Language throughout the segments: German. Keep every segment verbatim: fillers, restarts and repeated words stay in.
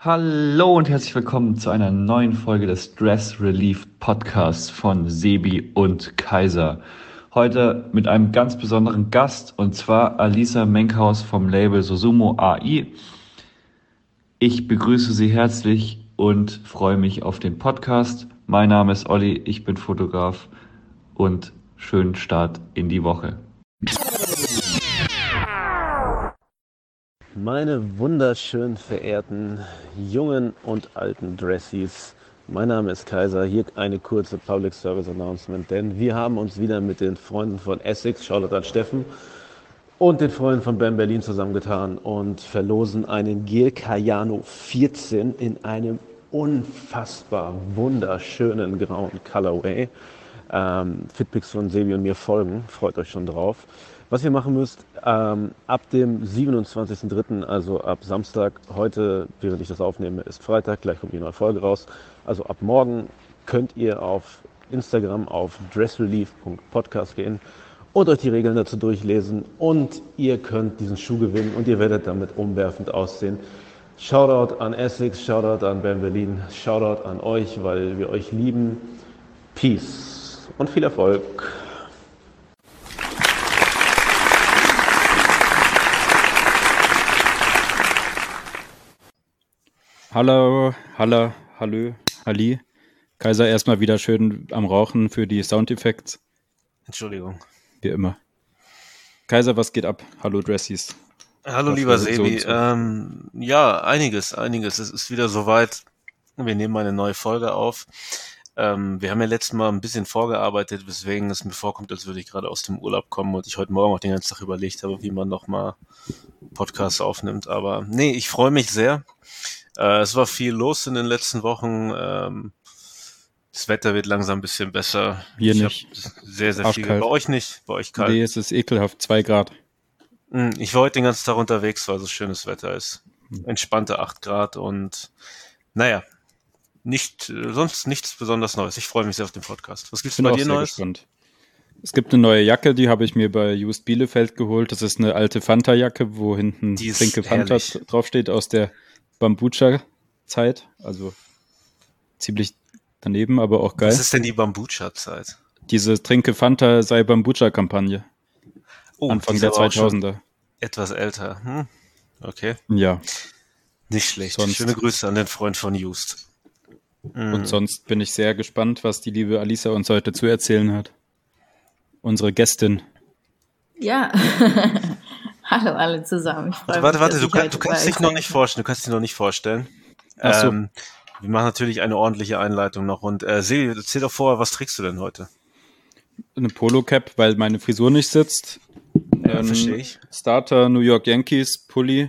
Hallo und herzlich willkommen zu einer neuen Folge des Stress Relief Podcasts von Sebi und Kaiser. Heute mit einem ganz besonderen Gast, und zwar Alisa Menkhaus vom Label Susumo A I. Ich begrüße Sie herzlich und freue mich auf den Podcast. Mein Name ist Olli, ich bin Fotograf und schönen Start in die Woche. Meine wunderschön verehrten jungen und alten Dressies, mein Name ist Kaiser. Hier eine kurze Public Service Announcement, denn wir haben uns wieder mit den Freunden von Essex, Shoutout an Steffen, und den Freunden von Bam Berlin zusammengetan und verlosen einen Gel Cayano vierzehn in einem unfassbar wunderschönen grauen Colorway. Ähm, Fitpics von Sebi und mir folgen, freut euch schon drauf. Was ihr machen müsst, ähm, ab dem siebenundzwanzigsten dritten, also ab Samstag, heute, während ich das aufnehme, ist Freitag, gleich kommt die neue Folge raus. Also ab morgen könnt ihr auf Instagram auf dressrelief punkt podcast gehen und euch die Regeln dazu durchlesen und ihr könnt diesen Schuh gewinnen und ihr werdet damit umwerfend aussehen. Shoutout an Essex, Shoutout an Bam Berlin, Shoutout an euch, weil wir euch lieben. Peace und viel Erfolg. Hallo, hallo, hallo, Halli. Kaiser erstmal wieder schön am Rauchen für die Soundeffekte. Entschuldigung. Wie immer. Kaiser, was geht ab? Hallo Dressies. Hallo Was lieber für Sebi. so- so- Ähm, ja, einiges, einiges. Es ist wieder soweit. Wir nehmen eine neue Folge auf. Ähm, wir haben ja letztes Mal ein bisschen vorgearbeitet, weswegen es mir vorkommt, als würde ich gerade aus dem Urlaub kommen und ich heute Morgen auch den ganzen Tag überlegt habe, wie man nochmal Podcasts aufnimmt. Aber nee, ich freue mich sehr. Äh, es war viel los in den letzten Wochen. Ähm, das Wetter wird langsam ein bisschen besser. Hier ich nicht. hab sehr, sehr viel. Arschkalt. Bei euch nicht? Bei euch kalt? Nee, es ist ekelhaft, zwei Grad. Hm, Ich war heute den ganzen Tag unterwegs, weil so schönes Wetter ist. Entspannte acht Grad und naja, nicht, äh, sonst nichts besonders Neues. Ich freue mich sehr auf den Podcast. Was gibt's Ich bin bei auch dir sehr Neues? gespannt. Es gibt eine neue Jacke, die habe ich mir bei Just Bielefeld geholt. Das ist eine alte Fanta-Jacke, wo hinten Die ist Trinke Fanta herrlich. dr- draufsteht aus der Bambucha-Zeit. Also ziemlich daneben, aber auch geil. Was ist denn die Bambucha-Zeit? Diese Trinke Fanta sei Bambucha-Kampagne. Oh, Anfang die ist der aber auch schon zweitausender. etwas älter. Hm? Okay, Ja, nicht schlecht. Sonst- Schöne Grüße an den Freund von Just. Hm. und sonst bin ich sehr gespannt, was die liebe Alisa uns heute zu erzählen hat. Unsere Gästin. Ja, hallo alle zusammen. Ich freue Also, warte, mich, warte, dass du, ich kann, heute du kannst bei dich euch noch sein nicht kann. vorstellen. Du kannst dich noch nicht vorstellen. Ach so. Ähm, wir machen natürlich eine ordentliche Einleitung noch. Und äh, Sebi, erzähl doch vorher, was trägst du denn heute? Eine Polo-Cap, weil meine Frisur nicht sitzt. Ja, Ein verstehe ich. Starter New York Yankees Pulli.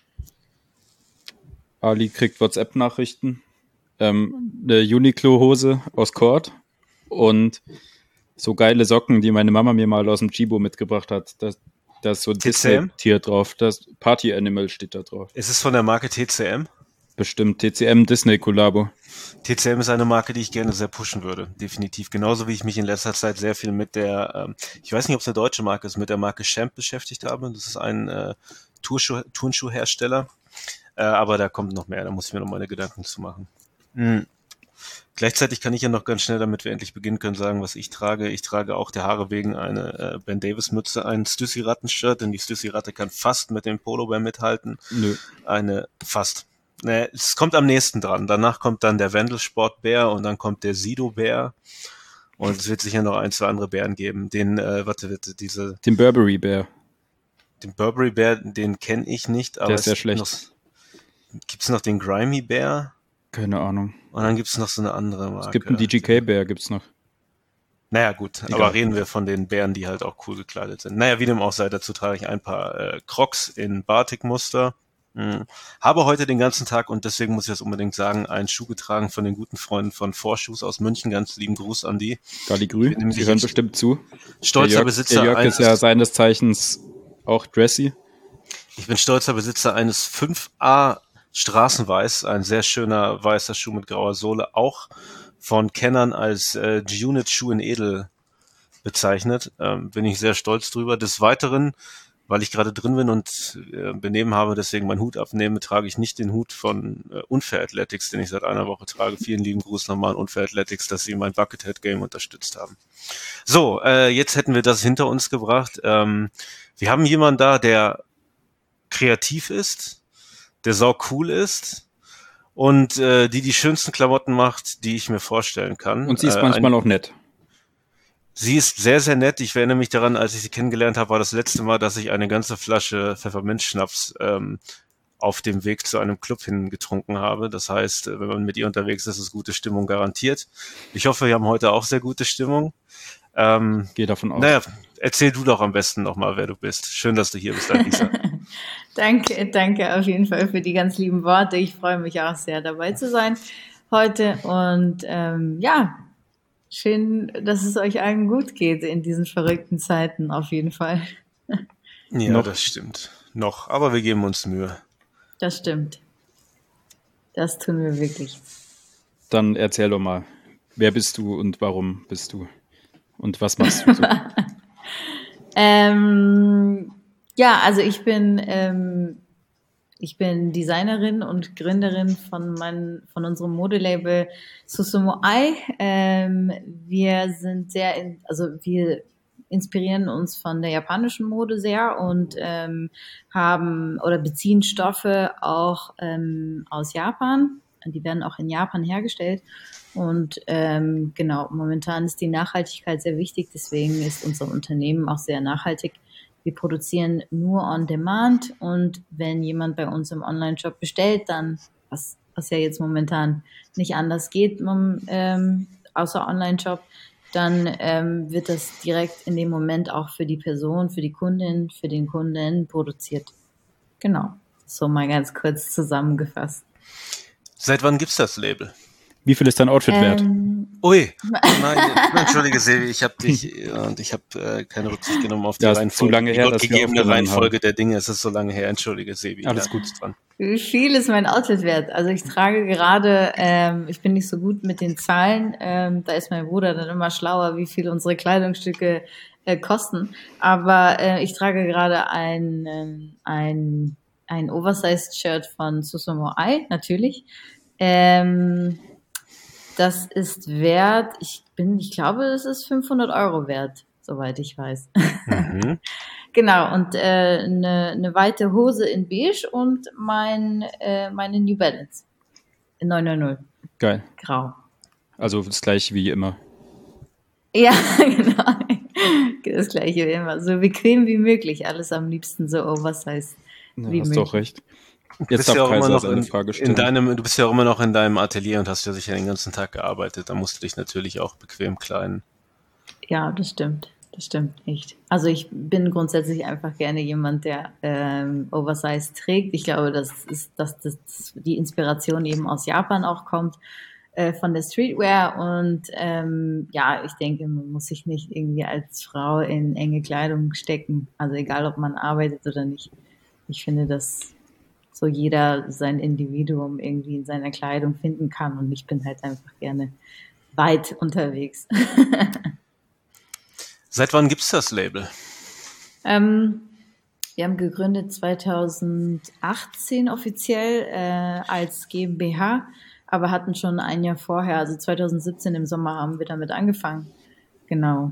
Ali kriegt WhatsApp-Nachrichten. Ähm, eine Uniqlo-Hose aus Cord. Und so geile Socken, die meine Mama mir mal aus dem Chibo mitgebracht hat. Da, da ist so ein T C M? Disney-Tier drauf. Das Party Animal steht da drauf. Ist es von der Marke T C M? Bestimmt T C M Disney Kollabo. T C M ist eine Marke, die ich gerne sehr pushen würde, definitiv. Genauso wie ich mich in letzter Zeit sehr viel mit der, ähm, ich weiß nicht, ob es eine deutsche Marke ist, mit der Marke Champ beschäftigt habe. Das ist ein äh, Turnschuh, Turnschuhhersteller, äh, aber da kommt noch mehr, da muss ich mir noch meine Gedanken zu machen. Mhm. Gleichzeitig kann ich ja noch ganz schnell, damit wir endlich beginnen können, sagen, was ich trage. Ich trage auch der Haare wegen eine äh, Ben Davis Mütze, ein Stussy Ratten Shirt, denn die Stussy Ratte kann fast mit dem Polo Bear mithalten. Nö. Eine fast. Ne, es kommt am nächsten dran. Danach kommt dann der Wendelsport Bär und dann kommt der Sido Bär. Und es wird sicher noch ein, zwei andere Bären geben. Den, äh, warte, warte, diese, Den Burberry Bear. den Burberry Bär, den kenne ich nicht, aber Der ist es sehr gibt schlecht. noch, gibt's noch den Grimy Bär Keine Ahnung. und dann gibt's noch so eine andere Marke. Es gibt einen D G K Bear, gibt's noch. Naja, gut, Egal. aber reden wir von den Bären, die halt auch cool gekleidet sind. Naja, wie dem auch sei, dazu trage ich ein paar äh, Crocs in Batik-Muster. Hm. Habe heute den ganzen Tag, und deswegen muss ich das unbedingt sagen, einen Schuh getragen von den guten Freunden von Vorschuhs aus München. Ganz lieben Gruß an die. Galligrü, Ich bin nämlich Sie hören jetzt bestimmt zu. Stolzer der Jörg, Besitzer der Jörg eines, ist ja seines Zeichens auch dressy. ich bin stolzer Besitzer eines fünf A Straßenweiß, ein sehr schöner weißer Schuh mit grauer Sohle, auch von Kennern als äh, G-Unit Schuh in Edel bezeichnet. Ähm, bin ich sehr stolz drüber. Des Weiteren weil ich gerade drin bin und äh, Benehmen habe, deswegen meinen Hut abnehme, trage ich nicht den Hut von äh, Unfair Athletics, den ich seit einer Woche trage. Vielen lieben Gruß nochmal an Unfair Athletics, dass sie mein Buckethead-Game unterstützt haben. So, äh, jetzt hätten wir das hinter uns gebracht. Ähm, wir haben jemanden da, der kreativ ist, der sau cool ist und äh, die die schönsten Klamotten macht, die ich mir vorstellen kann. Und sie ist äh, manchmal ein, auch nett. Sie ist sehr, sehr nett. Ich erinnere mich daran, als ich sie kennengelernt habe, war das letzte Mal, dass ich eine ganze Flasche Pfefferminzschnaps ähm, auf dem Weg zu einem Club hin getrunken habe. Das heißt, wenn man mit ihr unterwegs ist, ist gute Stimmung garantiert. Ich hoffe, wir haben heute auch sehr gute Stimmung. Ähm, Gehe davon aus. Naja, erzähl du doch am besten nochmal, wer du bist. Schön, dass du hier bist, Alisa. Danke, danke auf jeden Fall für die ganz lieben Worte. Ich freue mich auch sehr, dabei zu sein heute. Und ähm, ja, schön, dass es euch allen gut geht in diesen verrückten Zeiten, auf jeden Fall. Ja, Noch. das stimmt. Noch, aber wir geben uns Mühe. Das stimmt. Das tun wir wirklich. Dann erzähl doch mal, wer bist du und warum bist du? Und was machst du so? ähm, ja, also ich bin ähm, ich bin Designerin und Gründerin von mein, von unserem Modelabel Susumo Ai. Ähm, wir sind sehr, in, also wir inspirieren uns von der japanischen Mode sehr und ähm, haben oder beziehen Stoffe auch ähm, aus Japan. Die werden auch in Japan hergestellt. Und ähm, genau, momentan ist die Nachhaltigkeit sehr wichtig, deswegen ist unser Unternehmen auch sehr nachhaltig. Wir produzieren nur on demand und wenn jemand bei uns im Online-Shop bestellt, dann, was, was ja jetzt momentan nicht anders geht, ähm, außer Online-Shop, dann ähm, wird das direkt in dem Moment auch für die Person, für die Kundin, für den Kunden produziert. Genau, so mal ganz kurz zusammengefasst. Seit wann gibt's das Label? Wie viel ist dein Outfit wert? Ähm, Ui, nein, entschuldige Sevi, ich habe dich und ich habe äh, keine Rücksicht genommen auf die Ja, ist Reihenfolge, zu lange her, die dass wir gegebene aufgenommen Reihenfolge der Dinge. Es ist so lange her, entschuldige Sevi. Alles ja, gut. bist dran. Wie viel ist mein Outfit wert? Also ich trage gerade, ähm, ich bin nicht so gut mit den Zahlen, ähm, da ist mein Bruder dann immer schlauer, wie viel unsere Kleidungsstücke äh, kosten. Aber äh, ich trage gerade ein, ähm, ein, ein Oversized-Shirt von Susumo Ai, natürlich. Ähm, das ist wert, ich bin, ich glaube, es ist fünfhundert Euro wert, soweit ich weiß. Mhm. Genau, und äh, eine, eine weite Hose in beige und mein, äh, meine New Balance in neun neun null, Geil. grau. Also das gleiche wie immer. Ja, genau. Das gleiche wie immer. So bequem wie möglich. Alles am liebsten so oversized Ja, wie hast möglich. doch recht. Du Jetzt bist ja darf auch immer Kaiser noch seine in, Frage in stellen. deinem, du bist ja auch immer noch in deinem Atelier und hast ja sicher den ganzen Tag gearbeitet. Da musst du dich natürlich auch bequem kleiden. Ja, das stimmt. Das stimmt echt. Also ich bin grundsätzlich einfach gerne jemand, der ähm, Oversize trägt. Ich glaube, das ist, dass das die Inspiration eben aus Japan auch kommt, äh, von der Streetwear. Und ähm, ja, ich denke, man muss sich nicht irgendwie als Frau in enge Kleidung stecken. Also egal, ob man arbeitet oder nicht. Ich finde, dass so jeder sein Individuum irgendwie in seiner Kleidung finden kann. Und ich bin halt einfach gerne weit unterwegs. Seit wann gibt's das Label? Ähm, wir haben gegründet zweitausendachtzehn offiziell äh, als GmbH, aber hatten schon ein Jahr vorher, also zweitausendsiebzehn im Sommer haben wir damit angefangen. Genau.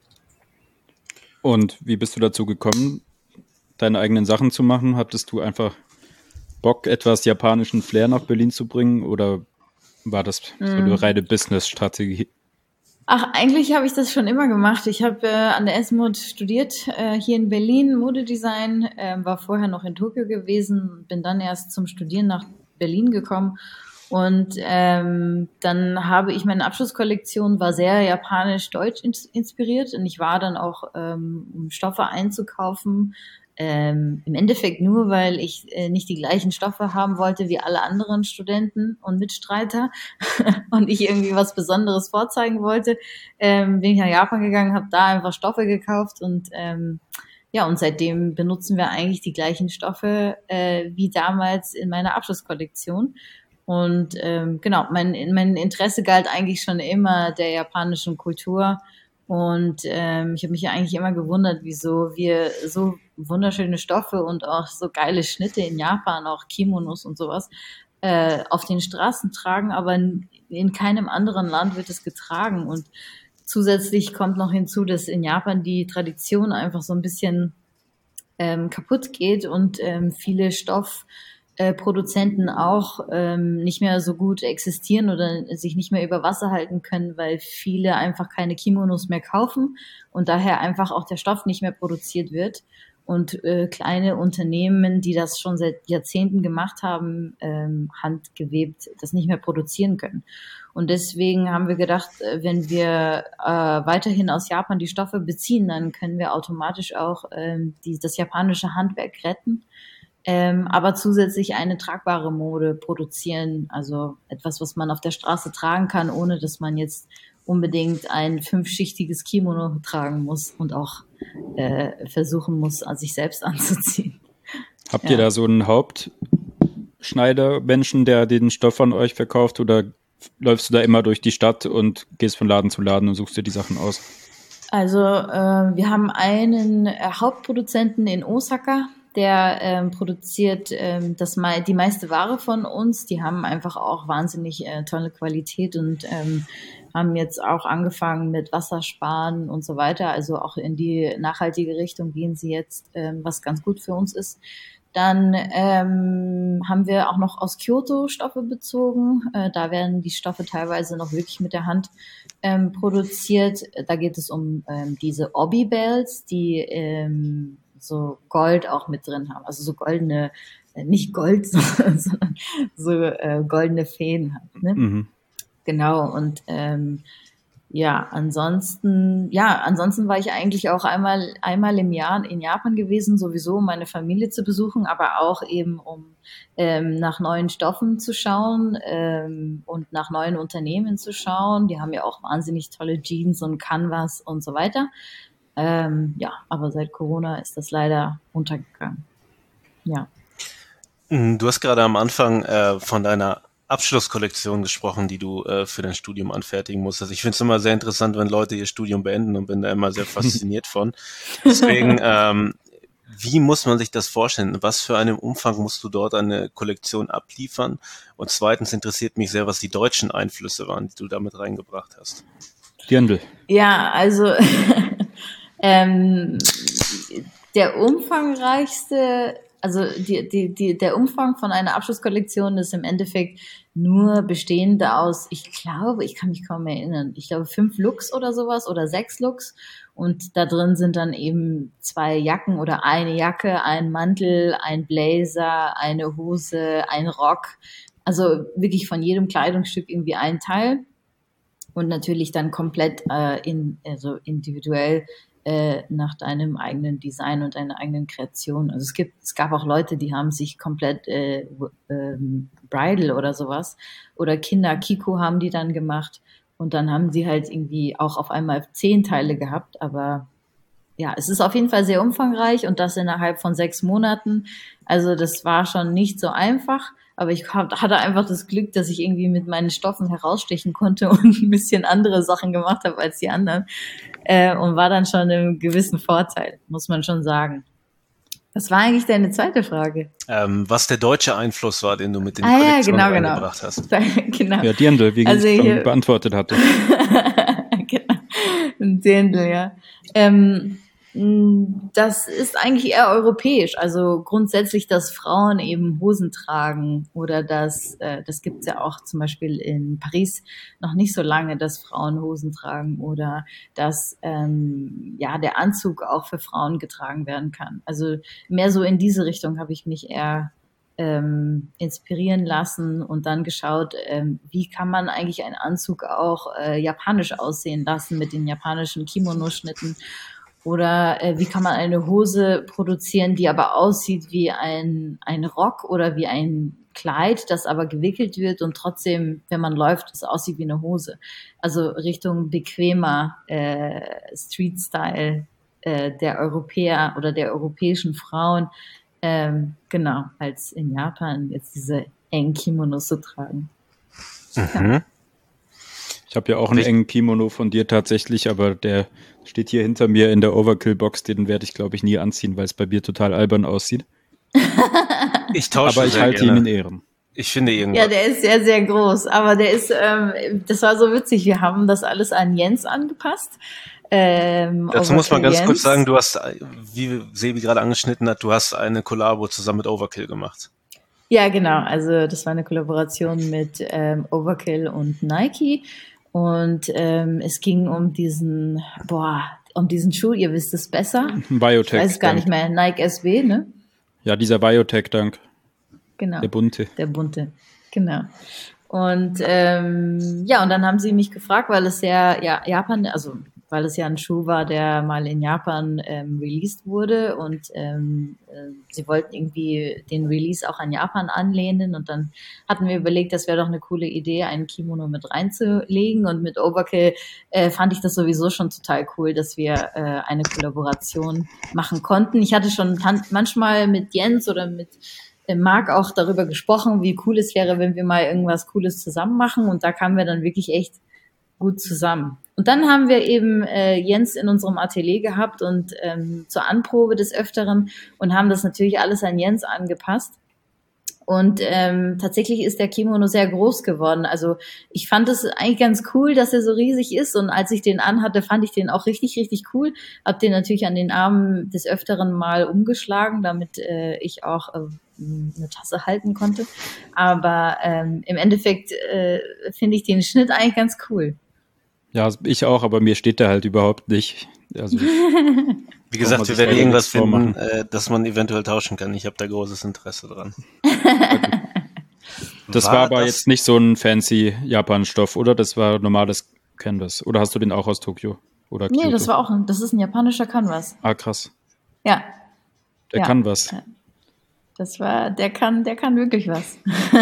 Und wie bist du dazu gekommen, deine eigenen Sachen zu machen? Hattest du einfach Bock, etwas japanischen Flair nach Berlin zu bringen oder war das so eine reine Business-Strategie? Ach, eigentlich habe ich das schon immer gemacht. Ich habe äh, an der S M O D studiert, äh, hier in Berlin, Modedesign, äh, war vorher noch in Tokio gewesen, bin dann erst zum Studieren nach Berlin gekommen und ähm, dann habe ich meine Abschlusskollektion, war sehr japanisch-deutsch ins- inspiriert und ich war dann auch, ähm, um Stoffe einzukaufen, Ähm, im Endeffekt nur, weil ich äh, nicht die gleichen Stoffe haben wollte wie alle anderen Studenten und Mitstreiter und ich irgendwie was Besonderes vorzeigen wollte, ähm, bin ich nach Japan gegangen, habe da einfach Stoffe gekauft und ähm, ja, und seitdem benutzen wir eigentlich die gleichen Stoffe äh, wie damals in meiner Abschlusskollektion. Und ähm, genau, mein, mein Interesse galt eigentlich schon immer der japanischen Kultur. Und ähm, ich habe mich ja eigentlich immer gewundert, wieso wir so wunderschöne Stoffe und auch so geile Schnitte in Japan, auch Kimonos und sowas, äh, auf den Straßen tragen, aber in, in keinem anderen Land wird es getragen. Und zusätzlich kommt noch hinzu, dass in Japan die Tradition einfach so ein bisschen ähm, kaputt geht und ähm, viele Stoffproduzenten auch ähm, nicht mehr so gut existieren oder sich nicht mehr über Wasser halten können, weil viele einfach keine Kimonos mehr kaufen und daher einfach auch der Stoff nicht mehr produziert wird. Und äh, kleine Unternehmen, die das schon seit Jahrzehnten gemacht haben, ähm, handgewebt, das nicht mehr produzieren können. Und deswegen haben wir gedacht, wenn wir äh, weiterhin aus Japan die Stoffe beziehen, dann können wir automatisch auch ähm, die, das japanische Handwerk retten, ähm, aber zusätzlich eine tragbare Mode produzieren, also etwas, was man auf der Straße tragen kann, ohne dass man jetzt unbedingt ein fünfschichtiges Kimono tragen muss und auch äh, versuchen muss, an sich selbst anzuziehen. Habt Ja. ihr da so einen Hauptschneidermenschen, der den Stoff von euch verkauft, oder läufst du da immer durch die Stadt und gehst von Laden zu Laden und suchst dir die Sachen aus? Also äh, wir haben einen äh, Hauptproduzenten in Osaka, der ähm, produziert ähm, das mei- die meiste Ware von uns. Die haben einfach auch wahnsinnig äh, tolle Qualität und ähm, haben jetzt auch angefangen mit Wassersparen und so weiter. Also auch in die nachhaltige Richtung gehen sie jetzt, ähm, was ganz gut für uns ist. Dann ähm, haben wir auch noch aus Kyoto Stoffe bezogen. Äh, da werden die Stoffe teilweise noch wirklich mit der Hand ähm, produziert. Da geht es um ähm, diese Obi-Bells, die ähm, so Gold auch mit drin haben. Also so goldene, äh, nicht Gold, sondern, sondern so äh, goldene Feen halt, ne? Mhm. Genau, und ähm, ja, ansonsten, ja, ansonsten war ich eigentlich auch einmal, einmal im Jahr in Japan gewesen, sowieso um meine Familie zu besuchen, aber auch eben um ähm, nach neuen Stoffen zu schauen ähm, und nach neuen Unternehmen zu schauen. Die haben ja auch wahnsinnig tolle Jeans und Canvas und so weiter. Ähm, ja, aber seit Corona ist das leider untergegangen. Ja. Du hast gerade am Anfang äh, von deiner Abschlusskollektion gesprochen, die du äh, für dein Studium anfertigen musstest. Ich finde es immer sehr interessant, wenn Leute ihr Studium beenden und bin da immer sehr fasziniert von. Deswegen, ähm, wie muss man sich das vorstellen? In was für einem Umfang musst du dort eine Kollektion abliefern? Und zweitens interessiert mich sehr, was die deutschen Einflüsse waren, die du damit reingebracht hast. Dirndl. Ja, also ähm, der umfangreichste, also die, die, die, der Umfang von einer Abschlusskollektion ist im Endeffekt nur bestehend aus, ich glaube, ich kann mich kaum mehr erinnern, ich glaube fünf Looks oder sowas oder sechs Looks und da drin sind dann eben zwei Jacken oder eine Jacke, ein Mantel, ein Blazer, eine Hose, ein Rock, also wirklich von jedem Kleidungsstück irgendwie ein Teil und natürlich dann komplett äh, in, also individuell äh, nach deinem eigenen Design und deiner eigenen Kreation. Also es gibt, es gab auch Leute, die haben sich komplett äh, ähm, Bridal oder sowas oder Kinder Kiko haben die dann gemacht und dann haben sie halt irgendwie auch auf einmal zehn Teile gehabt, aber ja, es ist auf jeden Fall sehr umfangreich und das innerhalb von sechs Monaten. Also das war schon nicht so einfach, aber ich hatte einfach das Glück, dass ich irgendwie mit meinen Stoffen herausstechen konnte und ein bisschen andere Sachen gemacht habe als die anderen äh, und war dann schon im gewissen Vorteil, muss man schon sagen. Was war eigentlich deine zweite Frage? Ähm, was der deutsche Einfluss war, den du mit den ah, Kollektionen ja, genau, reingebracht hast. genau. genau. Ja, Dirndl, wie Also ich schon hier- beantwortet hatte. genau. Ein Dirndl, ja. Ähm, mh, das ist eigentlich eher europäisch. Also grundsätzlich, dass Frauen eben Hosen tragen oder dass, äh, das gibt's ja auch zum Beispiel in Paris noch nicht so lange, dass Frauen Hosen tragen oder dass ähm, ja der Anzug auch für Frauen getragen werden kann. Also mehr so in diese Richtung habe ich mich eher ähm, inspirieren lassen und dann geschaut, ähm, wie kann man eigentlich einen Anzug auch äh, japanisch aussehen lassen mit den japanischen Kimono-Schnitten oder äh, wie kann man eine Hose produzieren, die aber aussieht wie ein, ein Rock oder wie ein Kleid, das aber gewickelt wird und trotzdem, wenn man läuft, es aussieht wie eine Hose. Also Richtung bequemer äh, Street-Style äh, der Europäer oder der europäischen Frauen. Ähm, genau, als in Japan jetzt diese engen Kimonos zu tragen. Mhm. Ich habe ja auch einen engen Kimono von dir tatsächlich, aber der steht hier hinter mir in der Overkill-Box. Den werde ich, glaube ich, nie anziehen, weil es bei mir total albern aussieht. Ich tausche Aber ich sehr halte gerne. ihn in Ehren. Ich finde irgendwas. Ja, der ist sehr, sehr groß. Aber der ist, ähm, das war so witzig. Wir haben das alles an Jens angepasst. Ähm, Dazu muss man Overkill ganz Jens. kurz sagen, du hast, wie Sebi gerade angeschnitten hat, du hast eine Kollabo zusammen mit Overkill gemacht. Ja, genau. Also das war eine Kollaboration mit ähm, Overkill und Nike. Und ähm, es ging um diesen, boah, um diesen Schuh, ihr wisst es besser. Biotech. Ich weiß gar nicht mehr, Nike S B, ne? Ja, dieser Biotech-Dank. Genau. Der bunte. Der bunte, genau. Und ähm, ja, und dann haben sie mich gefragt, weil es ja, ja Japan, also weil es ja ein Schuh war, der mal in Japan ähm, released wurde und ähm, äh, sie wollten irgendwie den Release auch an Japan anlehnen und dann hatten wir überlegt, das wäre doch eine coole Idee, einen Kimono mit reinzulegen und mit Overkill äh, fand ich das sowieso schon total cool, dass wir äh, eine Kollaboration machen konnten. Ich hatte schon manchmal mit Jens oder mit Marc auch darüber gesprochen, wie cool es wäre, wenn wir mal irgendwas Cooles zusammen machen und da kamen wir dann wirklich echt gut zusammen. Und dann haben wir eben äh, Jens in unserem Atelier gehabt und ähm, zur Anprobe des Öfteren und haben das natürlich alles an Jens angepasst. Und ähm, tatsächlich ist der Kimono sehr groß geworden. Also ich fand es eigentlich ganz cool, dass er so riesig ist. Und als ich den anhatte, fand ich den auch richtig, richtig cool. Hab den natürlich an den Armen des Öfteren mal umgeschlagen, damit äh, ich auch äh, eine Tasse halten konnte. Aber ähm, im Endeffekt äh, finde ich den Schnitt eigentlich ganz cool. Ja, ich auch, aber mir steht der halt überhaupt nicht. Also, wie gesagt, wir werden irgendwas finden, äh, dass man eventuell tauschen kann. Ich habe da großes Interesse dran. Das war, war aber das? Jetzt nicht so ein fancy Japan-Stoff, oder? Das war normales Canvas. Oder hast du den auch aus Tokio? Oder nee, das war auch ein, das ist ein japanischer Canvas. Ah, krass. Ja. Der ja. kann was. Das war, der kann, der kann wirklich was.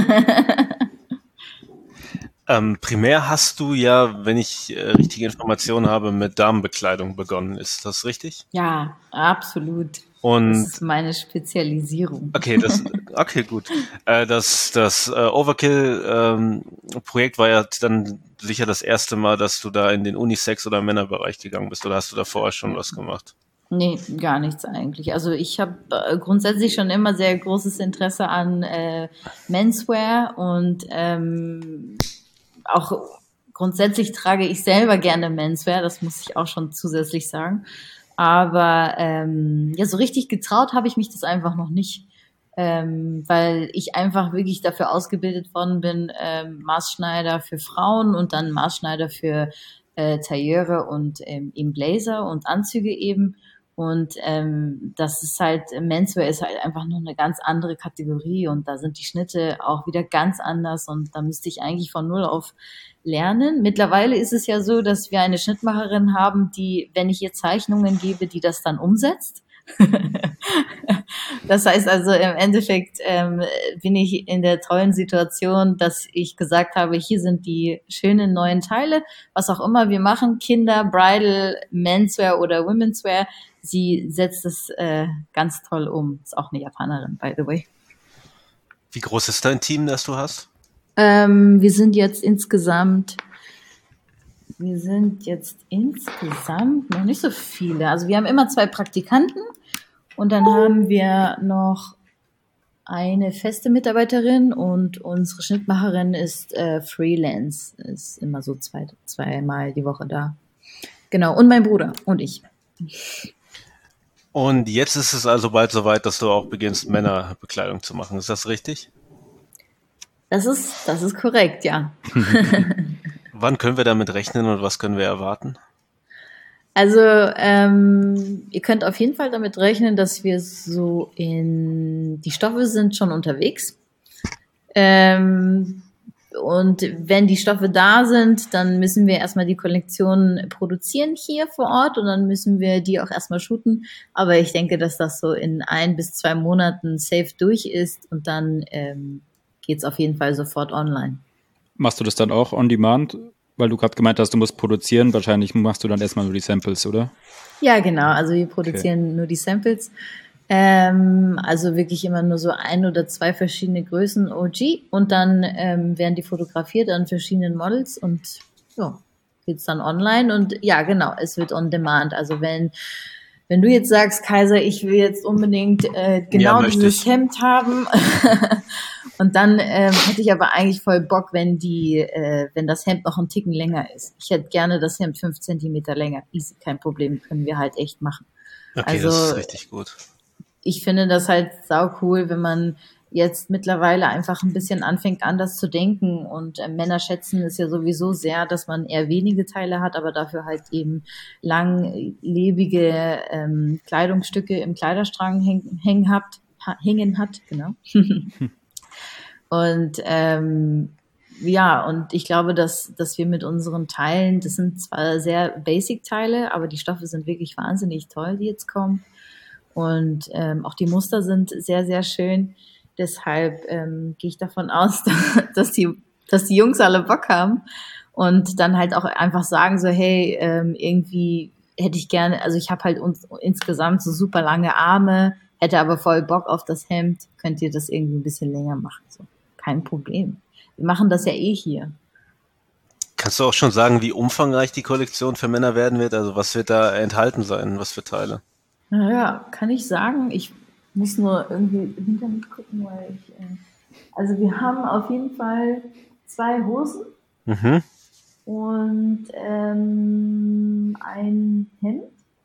Ähm, primär hast du ja, wenn ich äh, richtige Informationen habe, mit Damenbekleidung begonnen. Ist das richtig? Ja, absolut. Und das ist meine Spezialisierung. Okay, das, okay, gut. Äh, das das äh, Overkill-Projekt ähm, war ja dann sicher das erste Mal, dass du da in den Unisex- oder Männerbereich gegangen bist. Oder hast du da vorher schon was gemacht? Nee, gar nichts eigentlich. Also ich habe äh, grundsätzlich schon immer sehr großes Interesse an äh, Menswear und ähm, auch grundsätzlich trage ich selber gerne Menswear, das muss ich auch schon zusätzlich sagen. Aber ähm, ja, so richtig getraut habe ich mich das einfach noch nicht, ähm, weil ich einfach wirklich dafür ausgebildet worden bin, ähm, Maßschneider für Frauen und dann Maßschneider für äh, Tailleure und ähm, eben Blazer und Anzüge eben. Und ähm, das ist halt, Menswear ist halt einfach noch eine ganz andere Kategorie und da sind die Schnitte auch wieder ganz anders und da müsste ich eigentlich von null auf lernen. Mittlerweile ist es ja so, dass wir eine Schnittmacherin haben, die, wenn ich ihr Zeichnungen gebe, die das dann umsetzt. Das heißt also, im Endeffekt ähm, bin ich in der tollen Situation, dass ich gesagt habe, hier sind die schönen neuen Teile, was auch immer wir machen, Kinder, Bridal, Menswear oder Womenswear, sie setzt es äh, ganz toll um. Ist auch eine Japanerin, by the way. Wie groß ist dein Team, das du hast? Ähm, wir sind jetzt insgesamt Wir sind jetzt insgesamt noch nicht so viele. Also wir haben immer zwei Praktikanten und dann haben wir noch eine feste Mitarbeiterin und unsere Schnittmacherin ist äh, Freelance, ist immer so zwei, zweimal die Woche da. Genau, und mein Bruder und ich. Und jetzt ist es also bald soweit, dass du auch beginnst, Männerbekleidung zu machen. Ist das richtig? Das ist, das ist korrekt, ja. Wann können wir damit rechnen und was können wir erwarten? Also ähm, ihr könnt auf jeden Fall damit rechnen, dass wir so in, die Stoffe sind schon unterwegs. Ähm, und wenn die Stoffe da sind, dann müssen wir erstmal die Kollektion produzieren hier vor Ort und dann müssen wir die auch erstmal shooten. Aber ich denke, dass das so in ein bis zwei Monaten safe durch ist und dann ähm, geht's auf jeden Fall sofort online. Machst du das dann auch on demand? Weil du gerade gemeint hast, du musst produzieren. Wahrscheinlich machst du dann erstmal nur die Samples, oder? Ja, genau. Also wir produzieren okay. nur die Samples. Ähm, also wirklich immer nur so ein oder zwei verschiedene Größen O G und dann ähm, werden die fotografiert an verschiedenen Models und ja, geht's dann online und ja, genau, es wird on demand. Also wenn wenn du jetzt sagst, Kaiser, ich will jetzt unbedingt äh, genau Ja, dieses ich. Hemd haben und dann ähm, hätte ich aber eigentlich voll Bock, wenn die, äh, wenn das Hemd noch einen Ticken länger ist. Ich hätte gerne das Hemd fünf Zentimeter länger. Easy, kein Problem, können wir halt echt machen. Okay, Also, das ist richtig gut. Ich finde das halt sau cool, wenn man jetzt mittlerweile einfach ein bisschen anfängt, anders zu denken. Und äh, Männer schätzen es ja sowieso sehr, dass man eher wenige Teile hat, aber dafür halt eben langlebige ähm, Kleidungsstücke im Kleiderstrang häng, hängen hat, ha, hängen hat, genau. Und ähm, ja, und ich glaube, dass, dass wir mit unseren Teilen, das sind zwar sehr Basic-Teile, aber die Stoffe sind wirklich wahnsinnig toll, die jetzt kommen. Und ähm, auch die Muster sind sehr, sehr schön. Deshalb ähm, gehe ich davon aus, dass die, dass die Jungs alle Bock haben und dann halt auch einfach sagen so, hey, ähm, irgendwie hätte ich gerne, also ich habe halt uns insgesamt so super lange Arme, hätte aber voll Bock auf das Hemd, könnt ihr das irgendwie ein bisschen länger machen. So, kein Problem. Wir machen das ja eh hier. Kannst du auch schon sagen, wie umfangreich die Kollektion für Männer werden wird? Also was wird da enthalten sein? Was für Teile? Naja, kann ich sagen. Ich muss nur irgendwie im Internet gucken, weil ich, äh, also wir haben auf jeden Fall zwei Hosen Mhm. und ähm, ein Hemd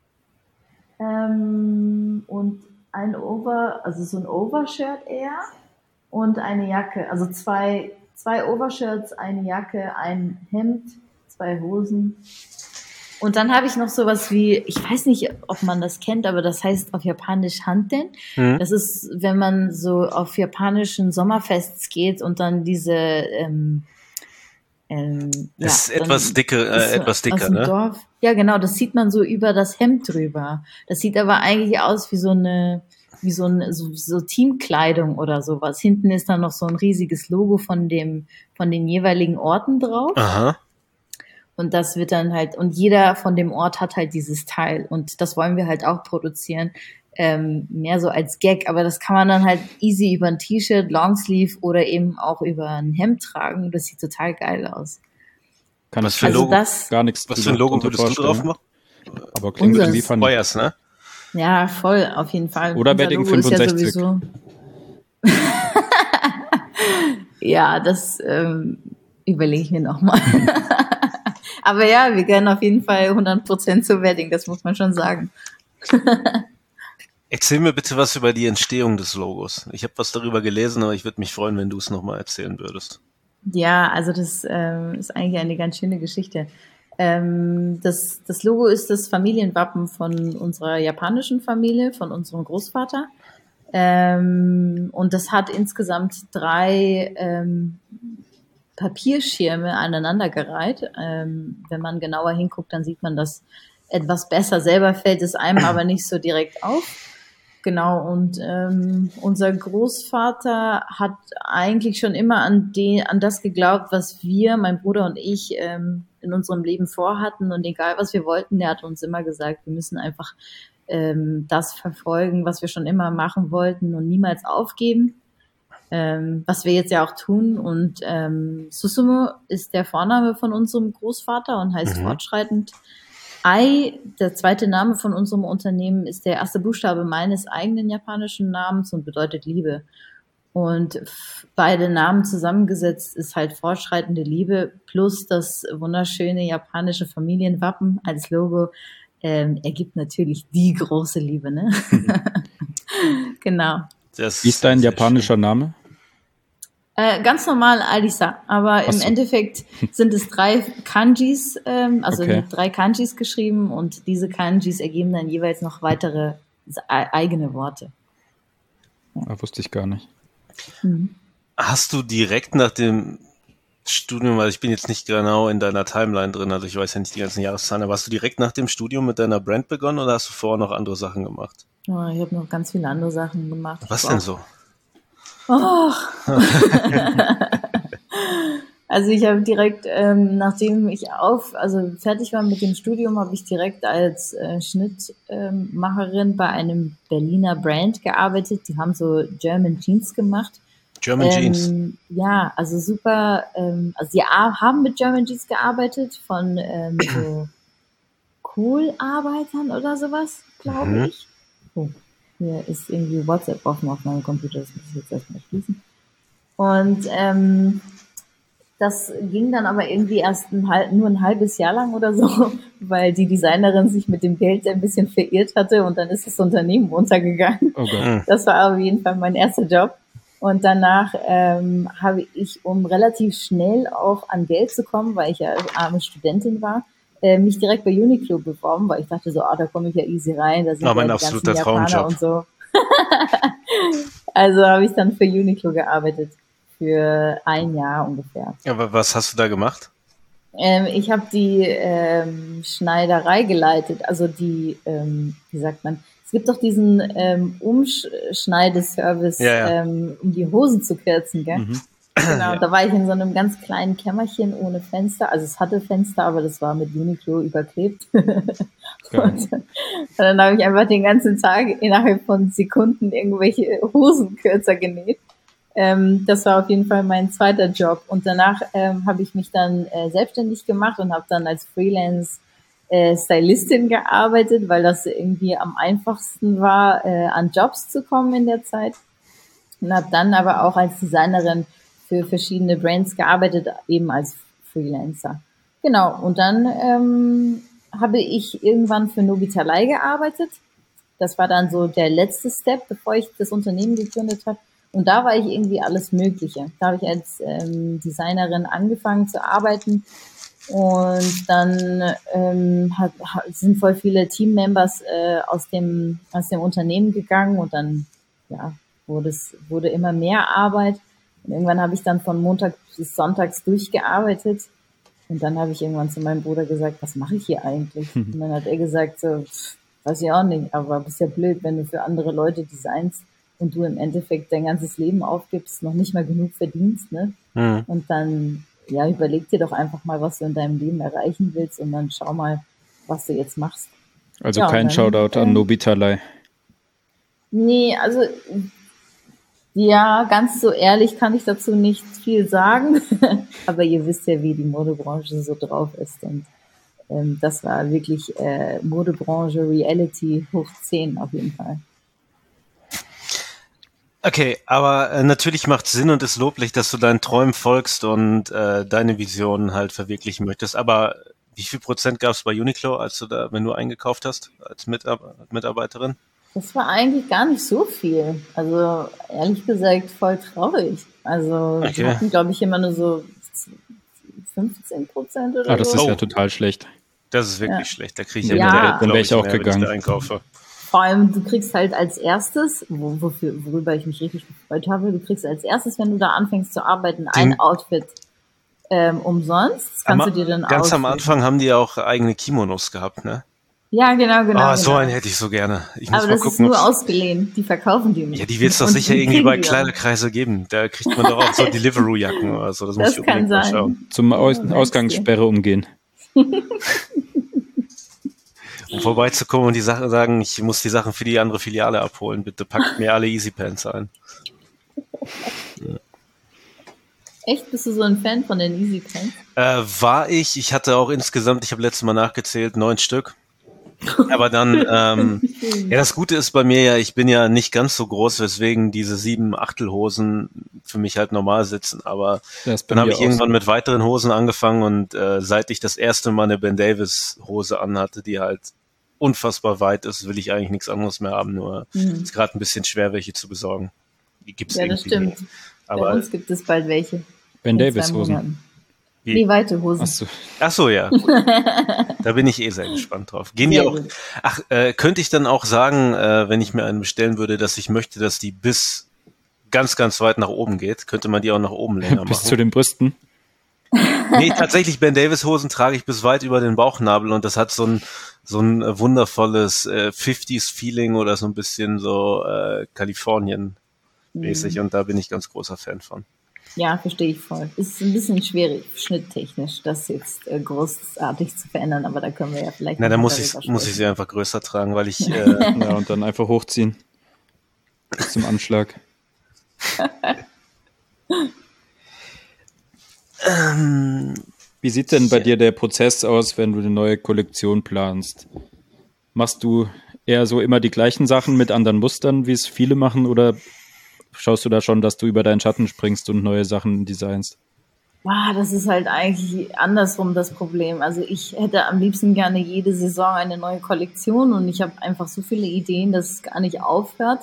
ähm, und ein Over, also so ein Overshirt eher und eine Jacke. Also zwei, zwei Overshirts, eine Jacke, ein Hemd, zwei Hosen. Und dann habe ich noch sowas wie, ich weiß nicht, ob man das kennt, aber das heißt auf Japanisch Hanten. Mhm. Das ist, wenn man so auf japanischen Sommerfests geht und dann diese, ähm, ähm, ja, Ist dann etwas dicke, äh, ist so etwas aus dicker, dem ne? Dorf. Ja, genau, das sieht man so über das Hemd drüber. Das sieht aber eigentlich aus wie so eine, wie so eine, so, so Teamkleidung oder sowas. Hinten ist dann noch so ein riesiges Logo von dem, von den jeweiligen Orten drauf. Aha. Und das wird dann halt, und jeder von dem Ort hat halt dieses Teil. Und das wollen wir halt auch produzieren. Ähm, mehr so als Gag, aber das kann man dann halt easy über ein T-Shirt, Longsleeve oder eben auch über ein Hemd tragen. Das sieht total geil aus. Kann Was ich für ein mir Also Logo? das, gar nichts Was für ein Logo drunter würdest du vorstellen. drauf machen? Aber klingt Unseres. irgendwie funny. Boyers, ne? ja, voll, auf jeden Fall. Oder Unser Wedding Logo ist ja fünfundsechzig. sowieso. Ja, das ähm, überlege ich mir nochmal. Aber ja, wir gehören auf jeden Fall hundert Prozent zu Wedding, das muss man schon sagen. Erzähl mir bitte was über die Entstehung des Logos. Ich habe was darüber gelesen, aber ich würde mich freuen, wenn du es nochmal erzählen würdest. Ja, also das ähm, ist eigentlich eine ganz schöne Geschichte. Ähm, das, das Logo ist das Familienwappen von unserer japanischen Familie, von unserem Großvater. Ähm, und das hat insgesamt drei ähm, Papierschirme aneinandergereiht. Ähm, wenn man genauer hinguckt, dann sieht man das etwas besser. Selber fällt es einem aber nicht so direkt auf. Genau, und ähm, unser Großvater hat eigentlich schon immer an, die, an das geglaubt, was wir, mein Bruder und ich, ähm, in unserem Leben vorhatten. Und egal, was wir wollten, der hat uns immer gesagt, wir müssen einfach ähm, das verfolgen, was wir schon immer machen wollten und niemals aufgeben. Ähm, was wir jetzt ja auch tun. Und ähm, Susumu ist der Vorname von unserem Großvater und heißt Mhm. fortschreitend. Ai, der zweite Name von unserem Unternehmen, ist der erste Buchstabe meines eigenen japanischen Namens und bedeutet Liebe. Und f- beide Namen zusammengesetzt ist halt fortschreitende Liebe plus das wunderschöne japanische Familienwappen als Logo ähm, ergibt natürlich die große Liebe, ne? Genau. Das Wie ist dein sehr japanischer Name? Äh, ganz normal Alisa, aber Ach im so. Endeffekt sind es drei Kanjis, ähm, also Okay. mit drei Kanjis geschrieben und diese Kanjis ergeben dann jeweils noch weitere e- eigene Worte. Ah, wusste ich gar nicht. Mhm. Hast du direkt nach dem Studium, weil ich bin jetzt nicht genau in deiner Timeline drin, also ich weiß ja nicht die ganzen Jahreszahlen, aber hast du direkt nach dem Studium mit deiner Brand begonnen oder hast du vorher noch andere Sachen gemacht? Oh, ich habe noch ganz viele andere Sachen gemacht. Was Ich denn war so? auch- Oh. Also ich habe direkt, ähm, nachdem ich auf, also fertig war mit dem Studium, habe ich direkt als äh, Schnittmacherin bei einem Berliner Brand gearbeitet. Die haben so German Jeans gemacht. German ähm, Jeans. Ja, also super, ähm, also die A- haben mit German Jeans gearbeitet, von ähm, so Cool-Arbeitern oder sowas, glaube Mhm. ich. Oh, hier ist irgendwie WhatsApp offen auf meinem Computer, das muss ich jetzt erstmal schließen. Und ähm, das ging dann aber irgendwie erst ein halb, nur ein halbes Jahr lang oder so, weil die Designerin sich mit dem Geld ein bisschen verirrt hatte und dann ist das Unternehmen untergegangen. Oh Gott. Mhm. Das war auf jeden Fall mein erster Job. Und danach ähm, habe ich, um relativ schnell auch an Geld zu kommen, weil ich ja arme Studentin war, äh, mich direkt bei Uniqlo beworben, weil ich dachte so, ah, da komme ich ja easy rein, da sind Oh, ja mein die absoluter ganzen Japaner Traumjob. und so. Also habe ich dann für Uniqlo gearbeitet, für ein Jahr ungefähr. Aber was hast du da gemacht? Ähm, ich habe die ähm, Schneiderei geleitet, also die, ähm, wie sagt man, es gibt doch diesen ähm, Umschneideservice, Ja, ja. ähm, um die Hosen zu kürzen, gell? Mhm. Genau, Ja. da war ich in so einem ganz kleinen Kämmerchen ohne Fenster, also es hatte Fenster, aber das war mit Uniqlo überklebt. Geil. Und, und dann habe ich einfach den ganzen Tag innerhalb von Sekunden irgendwelche Hosen kürzer genäht. Ähm, das war auf jeden Fall mein zweiter Job. Und danach ähm, habe ich mich dann äh, selbstständig gemacht und habe dann als Freelance äh, Stylistin gearbeitet, weil das irgendwie am einfachsten war, äh, an Jobs zu kommen in der Zeit. Und habe dann aber auch als Designerin für verschiedene Brands gearbeitet, eben als Freelancer. Genau, und dann ähm, habe ich irgendwann für Nobitalei gearbeitet. Das war dann so der letzte Step, bevor ich das Unternehmen gegründet habe. Und da war ich irgendwie alles Mögliche. Da habe ich als ähm, Designerin angefangen zu arbeiten. Und dann ähm, hat, hat, sind voll viele Teammembers äh, aus dem aus dem Unternehmen gegangen und dann ja wurde es wurde immer mehr Arbeit. Und irgendwann habe ich dann von Montag bis Sonntags durchgearbeitet. Und dann habe ich irgendwann zu meinem Bruder gesagt, was mache ich hier eigentlich? Und dann hat er gesagt, so, pff, weiß ich auch nicht, aber bist ja blöd, wenn du für andere Leute designst und du im Endeffekt dein ganzes Leben aufgibst, noch nicht mal genug verdienst, ne? Mhm. Und dann, ja, überleg dir doch einfach mal, was du in deinem Leben erreichen willst und dann schau mal, was du jetzt machst. Also Ja, kein dann, Shoutout an ähm, Nobitalei. Nee, also, ja, ganz so ehrlich kann ich dazu nicht viel sagen, aber ihr wisst ja, wie die Modebranche so drauf ist und ähm, das war wirklich äh, Modebranche, Reality hoch zehn auf jeden Fall. Okay, aber äh, natürlich macht Sinn und ist loblich, dass du deinen Träumen folgst und äh, deine Visionen halt verwirklichen möchtest. Aber wie viel Prozent gab es bei Uniqlo, als du da, wenn du eingekauft hast als Mitar- Mitarbeiterin? Das war eigentlich gar nicht so viel. Also ehrlich gesagt voll traurig. Also Okay. wir hatten, glaube ich, immer nur so fünfzehn Prozent oder Ah, das so. ist Oh. ja total schlecht. Das ist wirklich Ja. schlecht. Da kriege ich Ja. ja, Ja. ja. Dann wäre ich auch gegangen. Wenn ich da einkaufe. Vor allem, du kriegst halt als erstes, wo, wofür, worüber ich mich richtig gefreut habe, du kriegst als erstes, wenn du da anfängst zu arbeiten, ein Den- Outfit ähm, umsonst. Das kannst Am- du dir dann Ganz am aussuchen. Anfang haben die ja auch eigene Kimonos gehabt, ne? Ja, genau, genau. Ah, so genau. einen hätte ich so gerne. Ich muss Aber mal das ist gucken, nur ob's- ausgeliehen. Die verkaufen die nicht. Ja, die wird es doch Und sicher die irgendwie kriegen bei die auch. Kleiderkreise geben. Da kriegt man doch auch so Deliveroo-Jacken oder so. Das, muss Das ich kann unbedingt mal sein. schauen. Zum Aus meinst du? Ausgangssperre umgehen. Um vorbeizukommen und die Sachen sagen, ich muss die Sachen für die andere Filiale abholen. Bitte packt mir alle Easypants ein. Echt? Bist du so ein Fan von den Easy Pants? Äh, war ich. Ich hatte auch insgesamt, ich habe letztes Mal nachgezählt, neun Stück. Aber dann, ähm, ja, das Gute ist bei mir ja, ich bin ja nicht ganz so groß, weswegen diese sieben Achtelhosen für mich halt normal sitzen. Aber Das ist bei dann habe mir ich auch irgendwann so. mit weiteren Hosen angefangen und äh, seit ich das erste Mal eine Ben Davis Hose anhatte, die halt unfassbar weit ist, will ich eigentlich nichts anderes mehr haben. Nur Mhm. ist gerade ein bisschen schwer, welche zu besorgen. Die gibt's Ja, das irgendwie stimmt. nicht. Bei Aber uns gibt es bald welche. Ben In zwei Davis Hosen. Monaten. Wie? Nee, weite Hosen. Achso. ach so, ja. Gut. Da bin ich eh sehr gespannt drauf. Gehen die Sehr auch? gut. Ach, äh, könnte ich dann auch sagen, äh, wenn ich mir einen bestellen würde, dass ich möchte, dass die bis ganz, ganz weit nach oben geht? Könnte man die auch nach oben länger Bis zu machen? den Brüsten. Nee, tatsächlich, Ben Davis Hosen trage ich bis weit über den Bauchnabel und das hat so ein so ein äh, wundervolles äh, fünfziger Feeling oder so ein bisschen so äh, Kalifornien mäßig und da bin ich ganz großer Fan von. Ja, verstehe ich voll. Ist ein bisschen schwierig, schnitttechnisch, das jetzt äh, großartig zu verändern, aber da können wir ja vielleicht Na, noch dann mal muss ich darüber muss ich sprechen. sie einfach größer tragen, weil ich äh, Ja, und dann einfach hochziehen. Bis zum Anschlag. Ähm, Wie sieht denn bei dir der Prozess aus, wenn du eine neue Kollektion planst? Machst du eher so immer die gleichen Sachen mit anderen Mustern, wie es viele machen, oder schaust du da schon, dass du über deinen Schatten springst und neue Sachen designst? Ah, das ist halt eigentlich andersrum das Problem. Also ich hätte am liebsten gerne jede Saison eine neue Kollektion und ich habe einfach so viele Ideen, dass es gar nicht aufhört.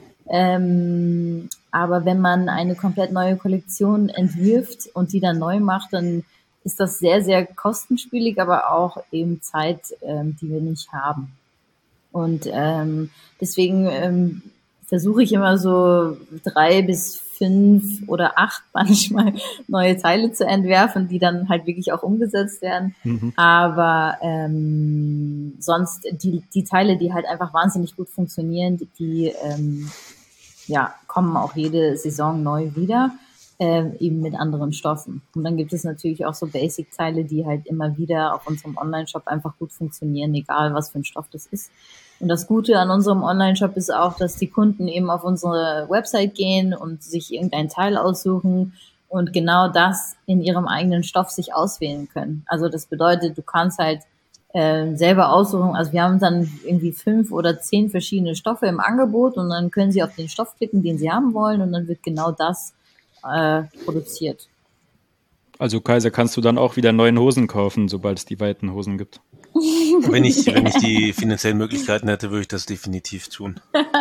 Ähm, aber wenn man eine komplett neue Kollektion entwirft und die dann neu macht, dann ist das sehr, sehr kostenspielig, aber auch eben Zeit, ähm, die wir nicht haben. Und ähm, deswegen ähm, versuche ich immer so drei bis fünf oder acht manchmal neue Teile zu entwerfen, die dann halt wirklich auch umgesetzt werden. Mhm. Aber ähm, sonst die, die Teile, die halt einfach wahnsinnig gut funktionieren, die, die ähm, ja, kommen auch jede Saison neu wieder, äh, eben mit anderen Stoffen. Und dann gibt es natürlich auch so Basic-Teile, die halt immer wieder auf unserem Online-Shop einfach gut funktionieren, egal was für ein Stoff das ist. Und das Gute an unserem Online-Shop ist auch, dass die Kunden eben auf unsere Website gehen und sich irgendein Teil aussuchen und genau das in ihrem eigenen Stoff sich auswählen können. Also das bedeutet, du kannst halt äh, selber aussuchen. Also wir haben dann irgendwie fünf oder zehn verschiedene Stoffe im Angebot und dann können sie auf den Stoff klicken, den sie haben wollen, und dann wird genau das äh, produziert. Also Kaiser, kannst du dann auch wieder neuen Hosen kaufen, sobald es die weiten Hosen gibt? Wenn ich, wenn ich die finanziellen Möglichkeiten hätte, würde ich das definitiv tun.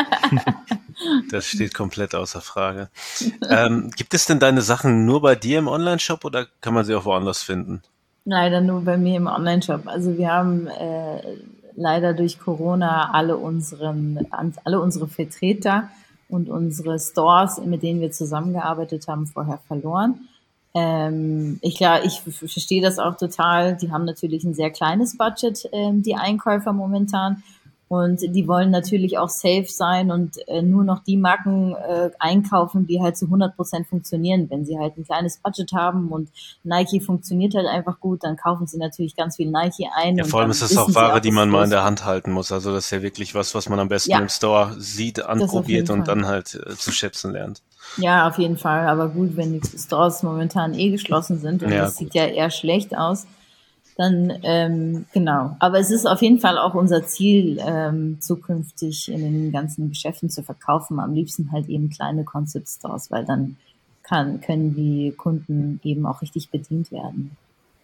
Das steht komplett außer Frage. Ähm, gibt es denn deine Sachen nur bei dir im Online-Shop oder kann man sie auch woanders finden? Leider nur bei mir im Online-Shop. Also wir haben äh, leider durch Corona alle unseren, alle unsere Vertreter und unsere Stores, mit denen wir zusammengearbeitet haben, vorher verloren. Ähm, ich klar, ich verstehe das auch total. Die haben natürlich ein sehr kleines Budget, ähm, die Einkäufer momentan. Und die wollen natürlich auch safe sein und äh, nur noch die Marken äh, einkaufen, die halt zu hundert Prozent funktionieren. Wenn sie halt ein kleines Budget haben und Nike funktioniert halt einfach gut, dann kaufen sie natürlich ganz viel Nike ein. Ja, und vor allem ist es auch Ware, die man mal in der Hand halten muss. Also das ist ja wirklich was, was man am besten ja. im Store sieht, anprobiert und dann halt äh, zu schätzen lernt. Ja, auf jeden Fall. Aber gut, wenn die Stores momentan eh geschlossen sind und ja, das gut. sieht ja eher schlecht aus, dann ähm, genau. Aber es ist auf jeden Fall auch unser Ziel, ähm, zukünftig in den ganzen Geschäften zu verkaufen. Am liebsten halt eben kleine Concept Stores, weil dann kann, können die Kunden eben auch richtig bedient werden.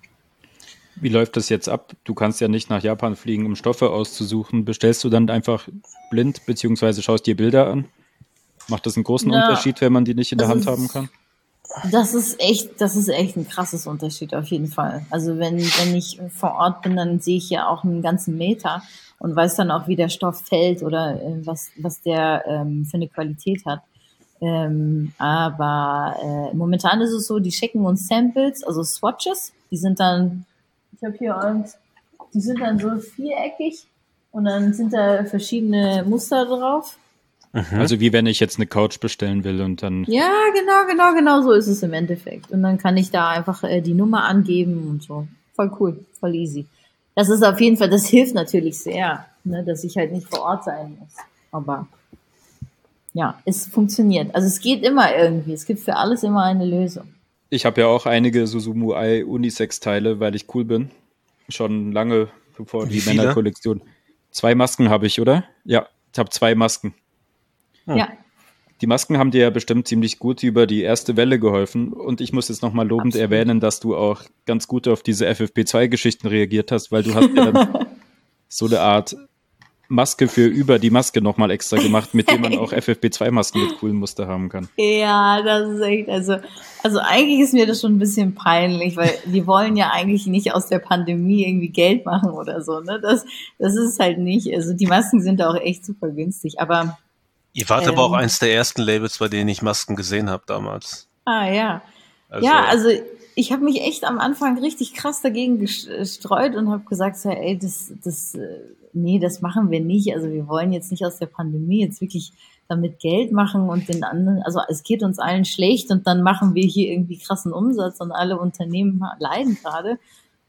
Wie läuft das jetzt ab? Du kannst ja nicht nach Japan fliegen, um Stoffe auszusuchen. Bestellst du dann einfach blind, beziehungsweise schaust dir Bilder an? Macht das einen großen ja, Unterschied, wenn man die nicht in der Hand haben kann? Das ist echt, das ist echt ein krasses Unterschied auf jeden Fall. Also wenn, wenn ich vor Ort bin, dann sehe ich ja auch einen ganzen Meter und weiß dann auch, wie der Stoff fällt oder äh, was, was der ähm, für eine Qualität hat. Ähm, aber äh, momentan ist es so, die schicken uns Samples, also Swatches, die sind dann, ich habe hier eins, die sind dann so viereckig und dann sind da verschiedene Muster drauf. Also wie wenn ich jetzt eine Couch bestellen will und dann... Ja, genau, genau, genau so ist es im Endeffekt. Und dann kann ich da einfach äh, die Nummer angeben und so. Voll cool, voll easy. Das ist auf jeden Fall, das hilft natürlich sehr, ne, dass ich halt nicht vor Ort sein muss. Aber ja, es funktioniert. Also es geht immer irgendwie. Es gibt für alles immer eine Lösung. Ich habe ja auch einige Susumu Ai Unisex-Teile, weil ich cool bin. Schon lange bevor die Männerkollektion. Zwei Masken habe ich, oder? Ja, ich habe zwei Masken. Ja. Die Masken haben dir ja bestimmt ziemlich gut über die erste Welle geholfen und ich muss jetzt nochmal lobend Absolut. erwähnen, dass du auch ganz gut auf diese F F P zwei Geschichten reagiert hast, weil du hast ja dann so eine Art Maske für über die Maske nochmal extra gemacht, mit dem man auch F F P zwei Masken mit coolen Muster haben kann. Ja, das ist echt, also, also eigentlich ist mir das schon ein bisschen peinlich, weil wir wollen ja eigentlich nicht aus der Pandemie irgendwie Geld machen oder so, ne, das, das ist halt nicht, also die Masken sind auch echt super günstig, aber Ihr wart ähm, aber auch eins der ersten Labels, bei denen ich Masken gesehen habe damals. Ah, ja. Also, ja, also ich habe mich echt am Anfang richtig krass dagegen gestreut und habe gesagt, so, ey, das, das, nee, das machen wir nicht. Also wir wollen jetzt nicht aus der Pandemie jetzt wirklich damit Geld machen und den anderen, also es geht uns allen schlecht und dann machen wir hier irgendwie krassen Umsatz und alle Unternehmen leiden gerade.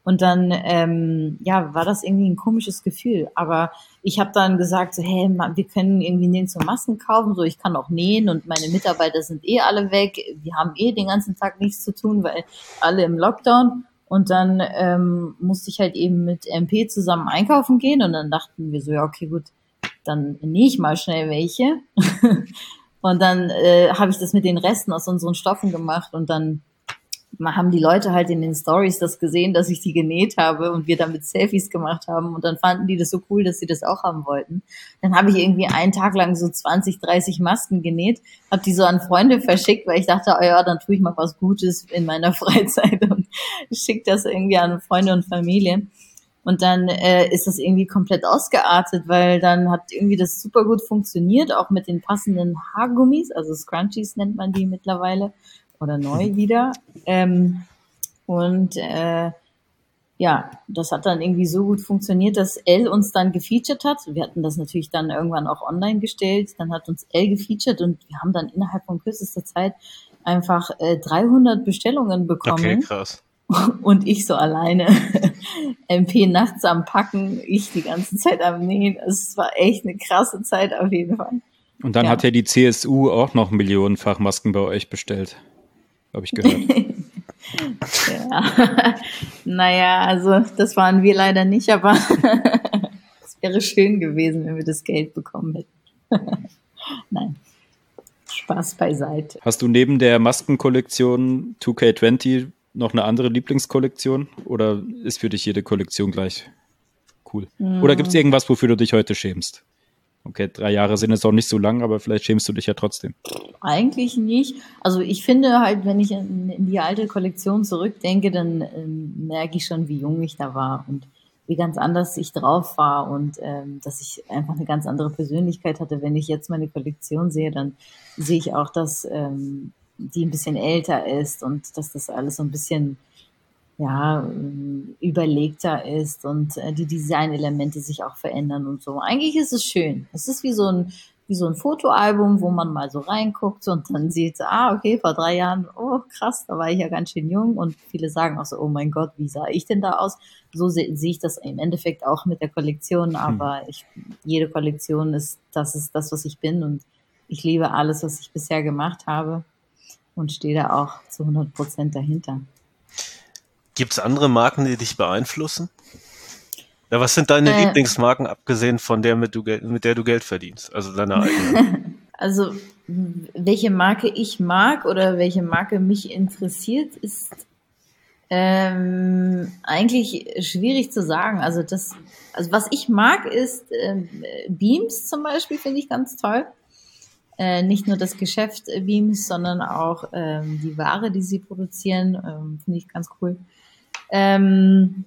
Und dann, ähm, ja, war das irgendwie ein komisches Gefühl. Aber ich habe dann gesagt, so, hey, wir können irgendwie nirgendwo Masken kaufen, so ich kann auch nähen und meine Mitarbeiter sind eh alle weg. Wir haben eh den ganzen Tag nichts zu tun, weil alle im Lockdown. Und dann ähm, musste ich halt eben mit M P zusammen einkaufen gehen und dann dachten wir so, ja, okay, gut, dann nähe ich mal schnell welche. Und dann äh, habe ich das mit den Resten aus unseren Stoffen gemacht und dann haben die Leute halt in den Stories das gesehen, dass ich die genäht habe und wir damit Selfies gemacht haben und dann fanden die das so cool, dass sie das auch haben wollten. Dann habe ich irgendwie einen Tag lang so zwanzig, dreißig Masken genäht, habe die so an Freunde verschickt, weil ich dachte, oh ja, dann tue ich mal was Gutes in meiner Freizeit und schicke das irgendwie an Freunde und Familie. Und dann äh, ist das irgendwie komplett ausgeartet, weil dann hat irgendwie das super gut funktioniert, auch mit den passenden Haargummis, also Scrunchies nennt man die mittlerweile. Oder neu wieder. Ähm, und äh, ja, das hat dann irgendwie so gut funktioniert, dass Elle uns dann gefeatured hat. Wir hatten das natürlich dann irgendwann auch online gestellt. Dann hat uns Elle gefeatured und wir haben dann innerhalb von kürzester Zeit einfach äh, dreihundert Bestellungen bekommen. Okay, krass. Und ich so alleine M P nachts am Packen, ich die ganze Zeit am Nähen. Es war echt eine krasse Zeit auf jeden Fall. Und dann ja. hat ja die C S U auch noch millionenfach Masken bei euch bestellt. Habe ich gehört. Ja. Naja, also das waren wir leider nicht, aber es wäre schön gewesen, wenn wir das Geld bekommen hätten. Nein, Spaß beiseite. Hast du neben der Maskenkollektion zwei K zwanzig noch eine andere Lieblingskollektion oder ist für dich jede Kollektion gleich cool? Mm. Oder gibt es irgendwas, wofür du dich heute schämst? Okay, drei Jahre sind jetzt auch nicht so lang, aber vielleicht schämst du dich ja trotzdem. Eigentlich nicht. Also ich finde halt, wenn ich in, in die alte Kollektion zurückdenke, dann ähm, merke ich schon, wie jung ich da war und wie ganz anders ich drauf war und ähm, dass ich einfach eine ganz andere Persönlichkeit hatte. Wenn ich jetzt meine Kollektion sehe, dann sehe ich auch, dass ähm, die ein bisschen älter ist und dass das alles so ein bisschen ja, überlegter ist und äh, die Designelemente sich auch verändern und so. Eigentlich ist es schön. Es ist wie so ein, wie so ein Fotoalbum, wo man mal so reinguckt und dann sieht, ah, okay, vor drei Jahren, oh krass, da war ich ja ganz schön jung und viele sagen auch so, oh mein Gott, wie sah ich denn da aus? So sehe seh ich das im Endeffekt auch mit der Kollektion, aber ich, jede Kollektion ist, das ist das, was ich bin und ich liebe alles, was ich bisher gemacht habe und stehe da auch zu hundert Prozent dahinter. Gibt es andere Marken, die dich beeinflussen? Ja, was sind deine äh, Lieblingsmarken, abgesehen von der, mit, du, mit der du Geld verdienst? Also deine eigene. Also, welche Marke ich mag oder welche Marke mich interessiert, ist ähm, eigentlich schwierig zu sagen. Also, das, also was ich mag, ist ähm, Beams zum Beispiel, finde ich ganz toll. Äh, nicht nur das Geschäft äh, Beams, sondern auch ähm, die Ware, die sie produzieren, ähm, finde ich ganz cool. Ähm,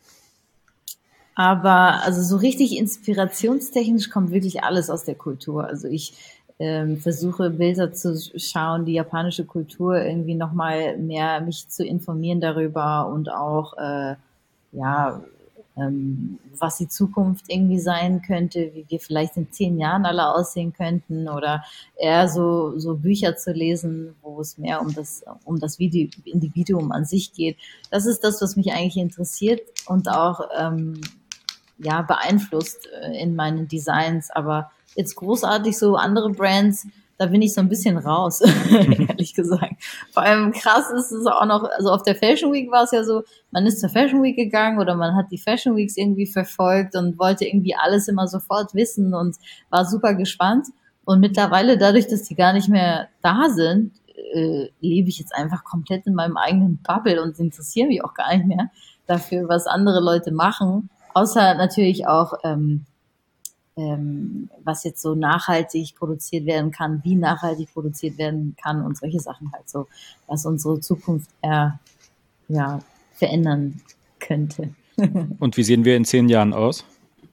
aber also so richtig inspirationstechnisch kommt wirklich alles aus der Kultur. Also ich ähm, versuche Bilder zu schauen, die japanische Kultur irgendwie nochmal mehr mich zu informieren darüber und auch äh, ja ähm, was die Zukunft irgendwie sein könnte, wie wir vielleicht in zehn Jahren alle aussehen könnten oder eher so so Bücher zu lesen, wo es mehr um das um das Video, Individuum an sich geht. Das ist das, was mich eigentlich interessiert und auch ähm, ja beeinflusst äh, in meinen Designs. Aber jetzt großartig so andere Brands, da bin ich so ein bisschen raus, ehrlich gesagt. Vor allem krass ist es auch noch, also auf der Fashion Week war es ja so, man ist zur Fashion Week gegangen oder man hat die Fashion Weeks irgendwie verfolgt und wollte irgendwie alles immer sofort wissen und war super gespannt. Und mittlerweile, dadurch, dass die gar nicht mehr da sind, äh, lebe ich jetzt einfach komplett in meinem eigenen Bubble und interessiere mich auch gar nicht mehr dafür, was andere Leute machen. Außer natürlich auch, ähm, ähm, was jetzt so nachhaltig produziert werden kann, wie nachhaltig produziert werden kann und solche Sachen halt so, was unsere Zukunft eher, ja, verändern könnte. Und wie sehen wir in zehn Jahren aus?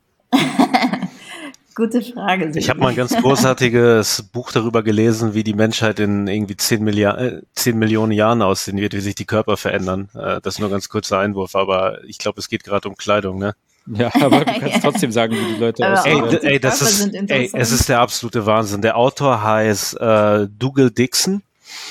Gute Frage. Ich habe mal ein ganz großartiges Buch darüber gelesen, wie die Menschheit in irgendwie zehn Milliarden, zehn Millionen Jahren aussehen wird, wie sich die Körper verändern. Das ist nur ein ganz kurzer Einwurf, aber ich glaube, es geht gerade um Kleidung, ne? Ja, aber du kannst trotzdem sagen, wie die Leute aussehen. Ey, ey, das ist, ey, es ist der absolute Wahnsinn. Der Autor heißt äh, Dougal Dixon.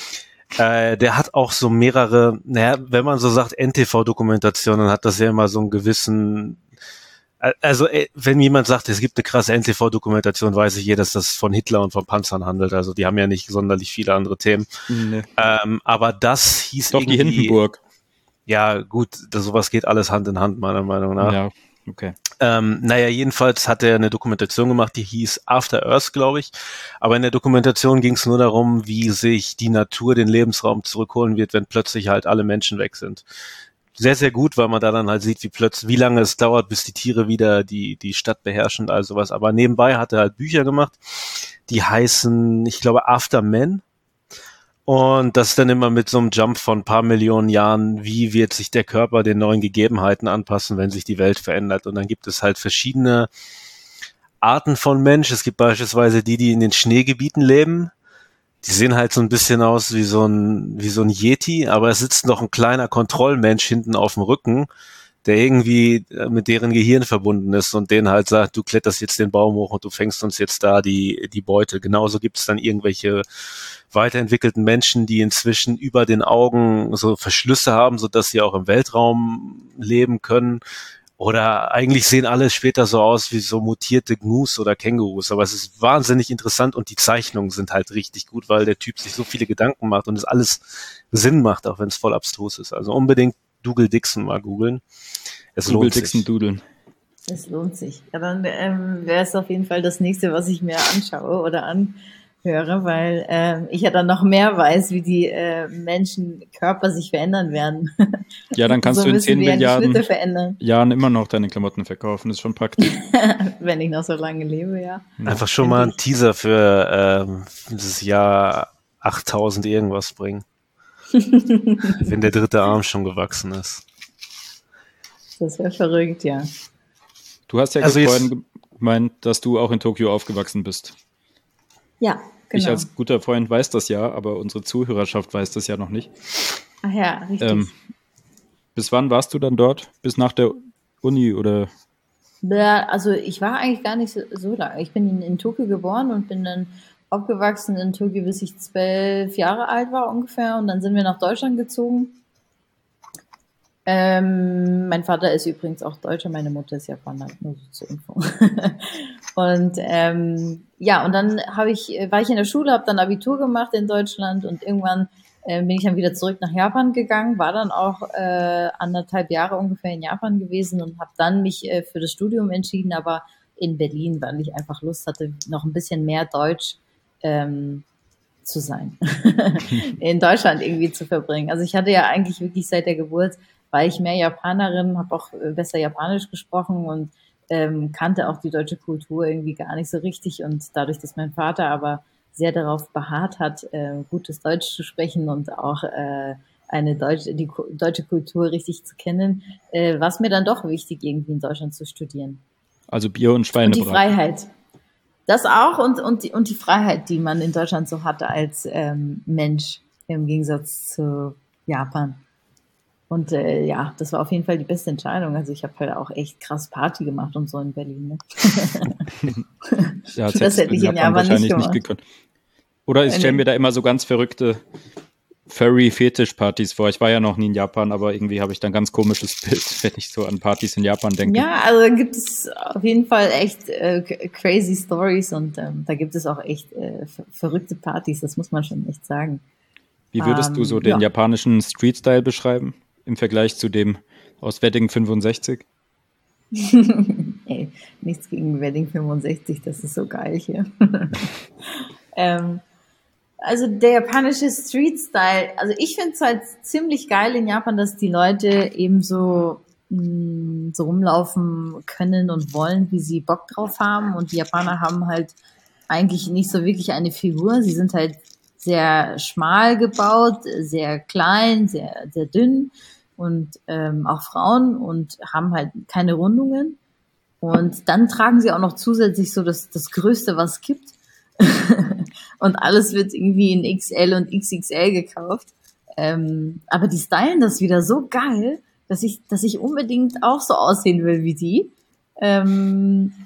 Äh, der hat auch so mehrere, naja, wenn man so sagt, N T V-Dokumentation, dann hat das ja immer so einen gewissen, also wenn jemand sagt, es gibt eine krasse N T V-Dokumentation, weiß ich eh, dass das von Hitler und von Panzern handelt. Also die haben ja nicht sonderlich viele andere Themen. Nee. Ähm, aber das hieß doch irgendwie... die Hindenburg. Ja, gut, das, sowas geht alles Hand in Hand, meiner Meinung nach. Ja, okay. Ähm, naja, jedenfalls hat er eine Dokumentation gemacht, die hieß After Earth, glaube ich. Aber in der Dokumentation ging es nur darum, wie sich die Natur den Lebensraum zurückholen wird, wenn plötzlich halt alle Menschen weg sind. Sehr, sehr gut, weil man da dann halt sieht, wie plötzlich, wie lange es dauert, bis die Tiere wieder die, die Stadt beherrschen und all sowas. Aber nebenbei hat er halt Bücher gemacht, die heißen, ich glaube, After Men. Und das dann immer mit so einem Jump von ein paar Millionen Jahren, wie wird sich der Körper den neuen Gegebenheiten anpassen, wenn sich die Welt verändert. Und dann gibt es halt verschiedene Arten von Mensch. Es gibt beispielsweise die, die in den Schneegebieten leben. Die sehen halt so ein bisschen aus wie so ein, wie so ein Yeti, aber es sitzt noch ein kleiner Kontrollmensch hinten auf dem Rücken, der irgendwie mit deren Gehirn verbunden ist und denen halt sagt, du kletterst jetzt den Baum hoch und du fängst uns jetzt da die, die Beute. Genauso gibt es dann irgendwelche weiterentwickelten Menschen, die inzwischen über den Augen so Verschlüsse haben, sodass sie auch im Weltraum leben können. Oder eigentlich sehen alle später so aus wie so mutierte Gnus oder Kängurus. Aber es ist wahnsinnig interessant und die Zeichnungen sind halt richtig gut, weil der Typ sich so viele Gedanken macht und es alles Sinn macht, auch wenn es voll abstrus ist. Also unbedingt Dougal Dixon mal googeln. Es Dougal lohnt Dixon sich. Dudeln. Es lohnt sich. Ja, dann ähm, wäre es auf jeden Fall das nächste, was ich mir anschaue oder anhöre, weil ähm, ich ja dann noch mehr weiß, wie die äh, Menschenkörper sich verändern werden. Ja, dann kannst so du in müssen zehn wir ja die Milliarden Schritte verändern. Jahren immer noch deine Klamotten verkaufen. Das ist schon praktisch. Wenn ich noch so lange lebe, ja. Einfach schon mal ein Teaser für ähm, dieses Jahr achttausend irgendwas bringen. Wenn der dritte Arm schon gewachsen ist. Das wäre verrückt, ja. Du hast ja Also vorhin gemeint, dass du auch in Tokio aufgewachsen bist. Ja, genau. Ich als guter Freund weiß das ja, aber unsere Zuhörerschaft weiß das ja noch nicht. Ach ja, richtig. Ähm, bis wann warst du dann dort? Bis nach der Uni oder? Ja, also ich war eigentlich gar nicht so, so lange. Ich bin in, in Tokio geboren und bin dann aufgewachsen in Tokio, bis ich zwölf Jahre alt war ungefähr. Und dann sind wir nach Deutschland gezogen. Ähm, mein Vater ist übrigens auch Deutscher, meine Mutter ist Japaner, nur so zur Info. Und ähm, ja, und dann habe ich, war ich in der Schule, habe dann Abitur gemacht in Deutschland und irgendwann äh, bin ich dann wieder zurück nach Japan gegangen, war dann auch äh, anderthalb Jahre ungefähr in Japan gewesen und habe dann mich äh, für das Studium entschieden, aber in Berlin, weil ich einfach Lust hatte, noch ein bisschen mehr Deutsch ähm, zu sein, in Deutschland irgendwie zu verbringen. Also ich hatte ja eigentlich wirklich seit der Geburt, war ich mehr Japanerin, habe auch besser Japanisch gesprochen und ähm, kannte auch die deutsche Kultur irgendwie gar nicht so richtig. Und dadurch, dass mein Vater aber sehr darauf beharrt hat, äh, gutes Deutsch zu sprechen und auch äh, eine deutsche, die deutsche Kultur richtig zu kennen, äh, war es mir dann doch wichtig, irgendwie in Deutschland zu studieren. Also Bier und Schweinebraten. Und die Freiheit. Das auch und, und, die, und die Freiheit, die man in Deutschland so hatte als ähm, Mensch im Gegensatz zu Japan. Und äh, ja, das war auf jeden Fall die beste Entscheidung. Also ich habe halt auch echt krass Party gemacht und so in Berlin. Ne? Ja, das, das hätte ich in Japan wahrscheinlich nicht gemacht. Nicht gekonnt. Oder ich stelle mir da immer so ganz verrückte Furry-Fetisch-Partys vor. Ich war ja noch nie in Japan, aber irgendwie habe ich da ein ganz komisches Bild, wenn ich so an Partys in Japan denke. Ja, also da gibt es auf jeden Fall echt äh, crazy Stories und ähm, da gibt es auch echt äh, ver- verrückte Partys, das muss man schon echt sagen. Wie würdest ähm, du so den ja. japanischen Street-Style beschreiben im Vergleich zu dem aus Wedding fünfundsechzig? Ey, nichts gegen Wedding fünfundsechzig, das ist so geil hier. ähm, Also der japanische Street-Style, also ich finde es halt ziemlich geil in Japan, dass die Leute eben so, mh, so rumlaufen können und wollen, wie sie Bock drauf haben. Und die Japaner haben halt eigentlich nicht so wirklich eine Figur. Sie sind halt sehr schmal gebaut, sehr klein, sehr, sehr dünn und ähm, auch Frauen und haben halt keine Rundungen. Und dann tragen sie auch noch zusätzlich so das, das Größte, was es gibt. Und alles wird irgendwie in X L und X X L gekauft. Ähm, aber die stylen das wieder so geil, dass ich, dass ich unbedingt auch so aussehen will wie die. Ähm,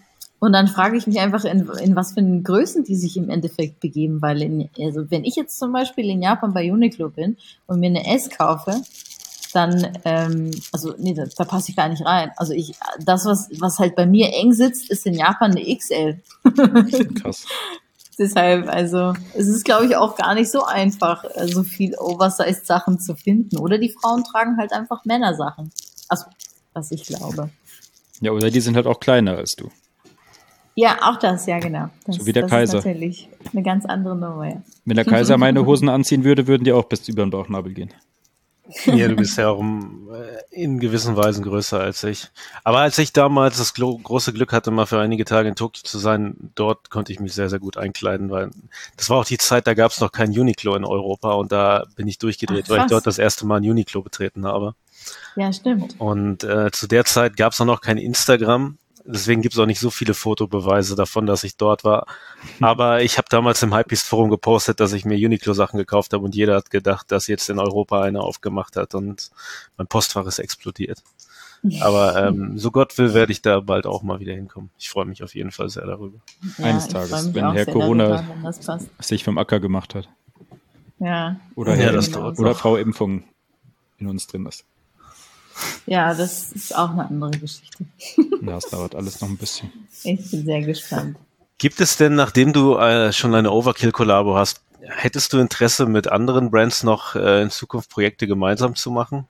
Und dann frage ich mich einfach, in, in was für einen Größen die sich im Endeffekt begeben, weil in, also wenn ich jetzt zum Beispiel in Japan bei Uniqlo bin und mir eine S kaufe, dann, ähm, also nee, da, da passe ich gar nicht rein. Also ich, das, was, was halt bei mir eng sitzt, ist in Japan eine X L. Krass. Deshalb, also es ist, glaube ich, auch gar nicht so einfach, so viel Oversized-Sachen zu finden. Oder die Frauen tragen halt einfach Männersachen. Also, was ich glaube. Ja, oder die sind halt auch kleiner als du. Ja, auch das, ja genau. Das, So wie der das Kaiser. ist natürlich eine ganz andere Nummer, ja. Wenn der Kaiser meine Hosen anziehen würde, würden die auch bis über den Bauchnabel gehen. Ja, du bist ja auch um, in gewissen Weisen größer als ich. Aber als ich damals das glo- große Glück hatte, mal für einige Tage in Tokio zu sein, dort konnte ich mich sehr, sehr gut einkleiden, weil das war auch die Zeit, da gab es noch kein Uniqlo in Europa und da bin ich durchgedreht, Ach, weil ich krass. dort das erste Mal ein Uniqlo betreten habe. Ja, stimmt. Und äh, zu der Zeit gab es auch noch kein Instagram. Deswegen gibt es auch nicht so viele Fotobeweise davon, dass ich dort war. Aber ich habe damals im Hypebeast-Forum gepostet, dass ich mir Uniqlo-Sachen gekauft habe und jeder hat gedacht, dass jetzt in Europa einer aufgemacht hat und mein Postfach ist explodiert. Aber ähm, so Gott will, werde ich da bald auch mal wieder hinkommen. Ich freue mich auf jeden Fall sehr darüber. Ja, Eines ich Tages, freu mich wenn auch Herr sehr Corona- darüber, wenn das passt. Sich vom Acker gemacht hat. Ja. Oder, Ja, Herr das Impf- dauert oder noch. Frau Impfung in uns drin ist. Ja, das ist auch eine andere Geschichte. Ja, es dauert alles noch ein bisschen. Ich bin sehr gespannt. Gibt es denn, nachdem du äh, schon eine Overkill-Kollabo hast, hättest du Interesse, mit anderen Brands noch äh, in Zukunft Projekte gemeinsam zu machen?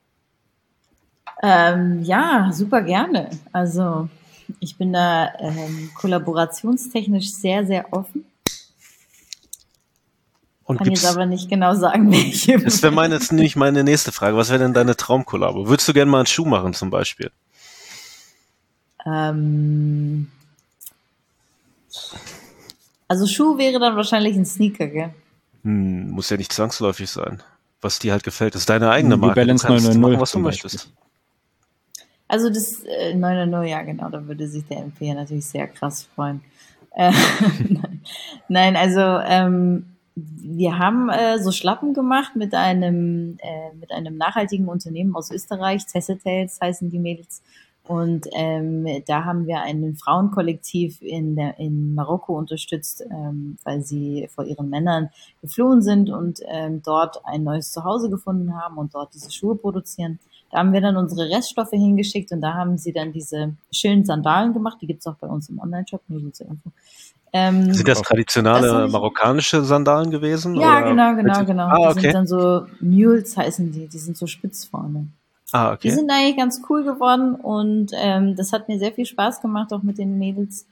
Ähm, ja, super gerne. Also ich bin da ähm, kollaborationstechnisch sehr, sehr offen. Und Kann jetzt gibt's, aber nicht genau sagen, welche. das wäre meine, jetzt nämlich meine nächste Frage. Was wäre denn deine Traumkollabo? Würdest du gerne mal einen Schuh machen zum Beispiel? Ähm, also Schuh wäre dann wahrscheinlich ein Sneaker, gell? Hm, muss ja nicht zwangsläufig sein. Was dir halt gefällt, das ist deine eigene New Marke. Balance du kannst neun neun null machen, was du zum möchtest. Also das äh, neun neun null, ja genau, da würde sich der M P natürlich sehr krass freuen. Äh, Nein, also ähm, wir haben äh, so Schlappen gemacht mit einem äh, mit einem nachhaltigen Unternehmen aus Österreich, Cessitails heißen die Mädels. Und ähm, da haben wir ein Frauenkollektiv in, der, in Marokko unterstützt, ähm, weil sie vor ihren Männern geflohen sind und ähm, dort ein neues Zuhause gefunden haben und dort diese Schuhe produzieren. Da haben wir dann unsere Reststoffe hingeschickt und da haben sie dann diese schönen Sandalen gemacht. Die gibt's auch bei uns im Online-Shop, nur so zur Info. Ähm, Sind das traditionelle das hab ich- marokkanische Sandalen gewesen? ja, oder? genau, genau, genau. Ah, Die okay. sind dann so Mules heißen die, die sind so spitz vorne. Ah, Die okay. sind eigentlich ganz cool geworden und ähm, das hat mir sehr viel Spaß gemacht, auch mit den Mädels.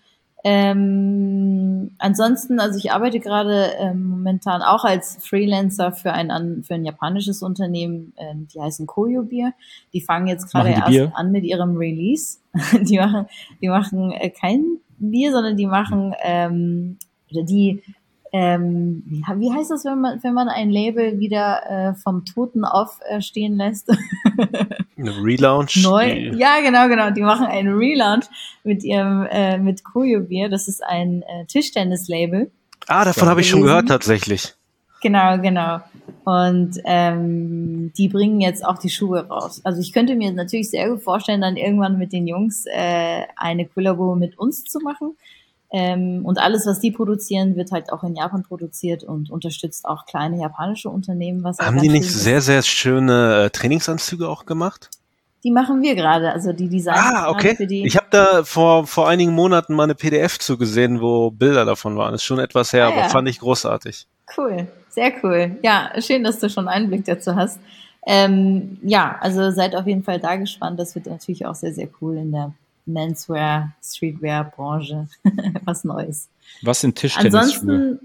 Ähm, ansonsten, also ich arbeite gerade ähm, momentan auch als Freelancer für ein an, für ein japanisches Unternehmen, ähm, die heißen Koyo Bier. Die fangen jetzt gerade Machen die erst Bier? an mit ihrem Release. die machen, die machen äh, kein Bier, sondern die machen ähm, oder die ähm, wie, wie heißt das, wenn man wenn man ein Label wieder äh, vom Toten auferstehen lässt? Eine Relaunch? Neu. Die, Ja, genau, genau. Die machen einen Relaunch mit ihrem äh, mit Koyo Bier. Das ist ein äh, Tischtennis-Label. ah, davon habe ich schon gelesen. gehört tatsächlich. Genau, genau. Und ähm, die bringen jetzt auch die Schuhe raus. Also ich könnte mir natürlich sehr gut vorstellen, dann irgendwann mit den Jungs äh, eine Kollabo mit uns zu machen. Ähm, und alles, was die produzieren, wird halt auch in Japan produziert und unterstützt auch kleine japanische Unternehmen. Was auch Haben ganz die nicht schön ist. sehr, sehr schöne äh, Trainingsanzüge auch gemacht? Die machen wir gerade. Also die Designs Ah, gerade okay. für die. Ich habe da vor vor einigen Monaten mal eine P D F zugesehen, wo Bilder davon waren. Das ist schon etwas her, Ah, aber ja. fand ich großartig. Cool, sehr cool. Ja, schön, dass du schon Einblick dazu hast. Ähm, ja, also seid auf jeden Fall da gespannt. Das wird natürlich auch sehr, sehr cool in der Menswear, Streetwear-Branche. Was Neues. Was sind Tischtennisschuhe? Ansonsten,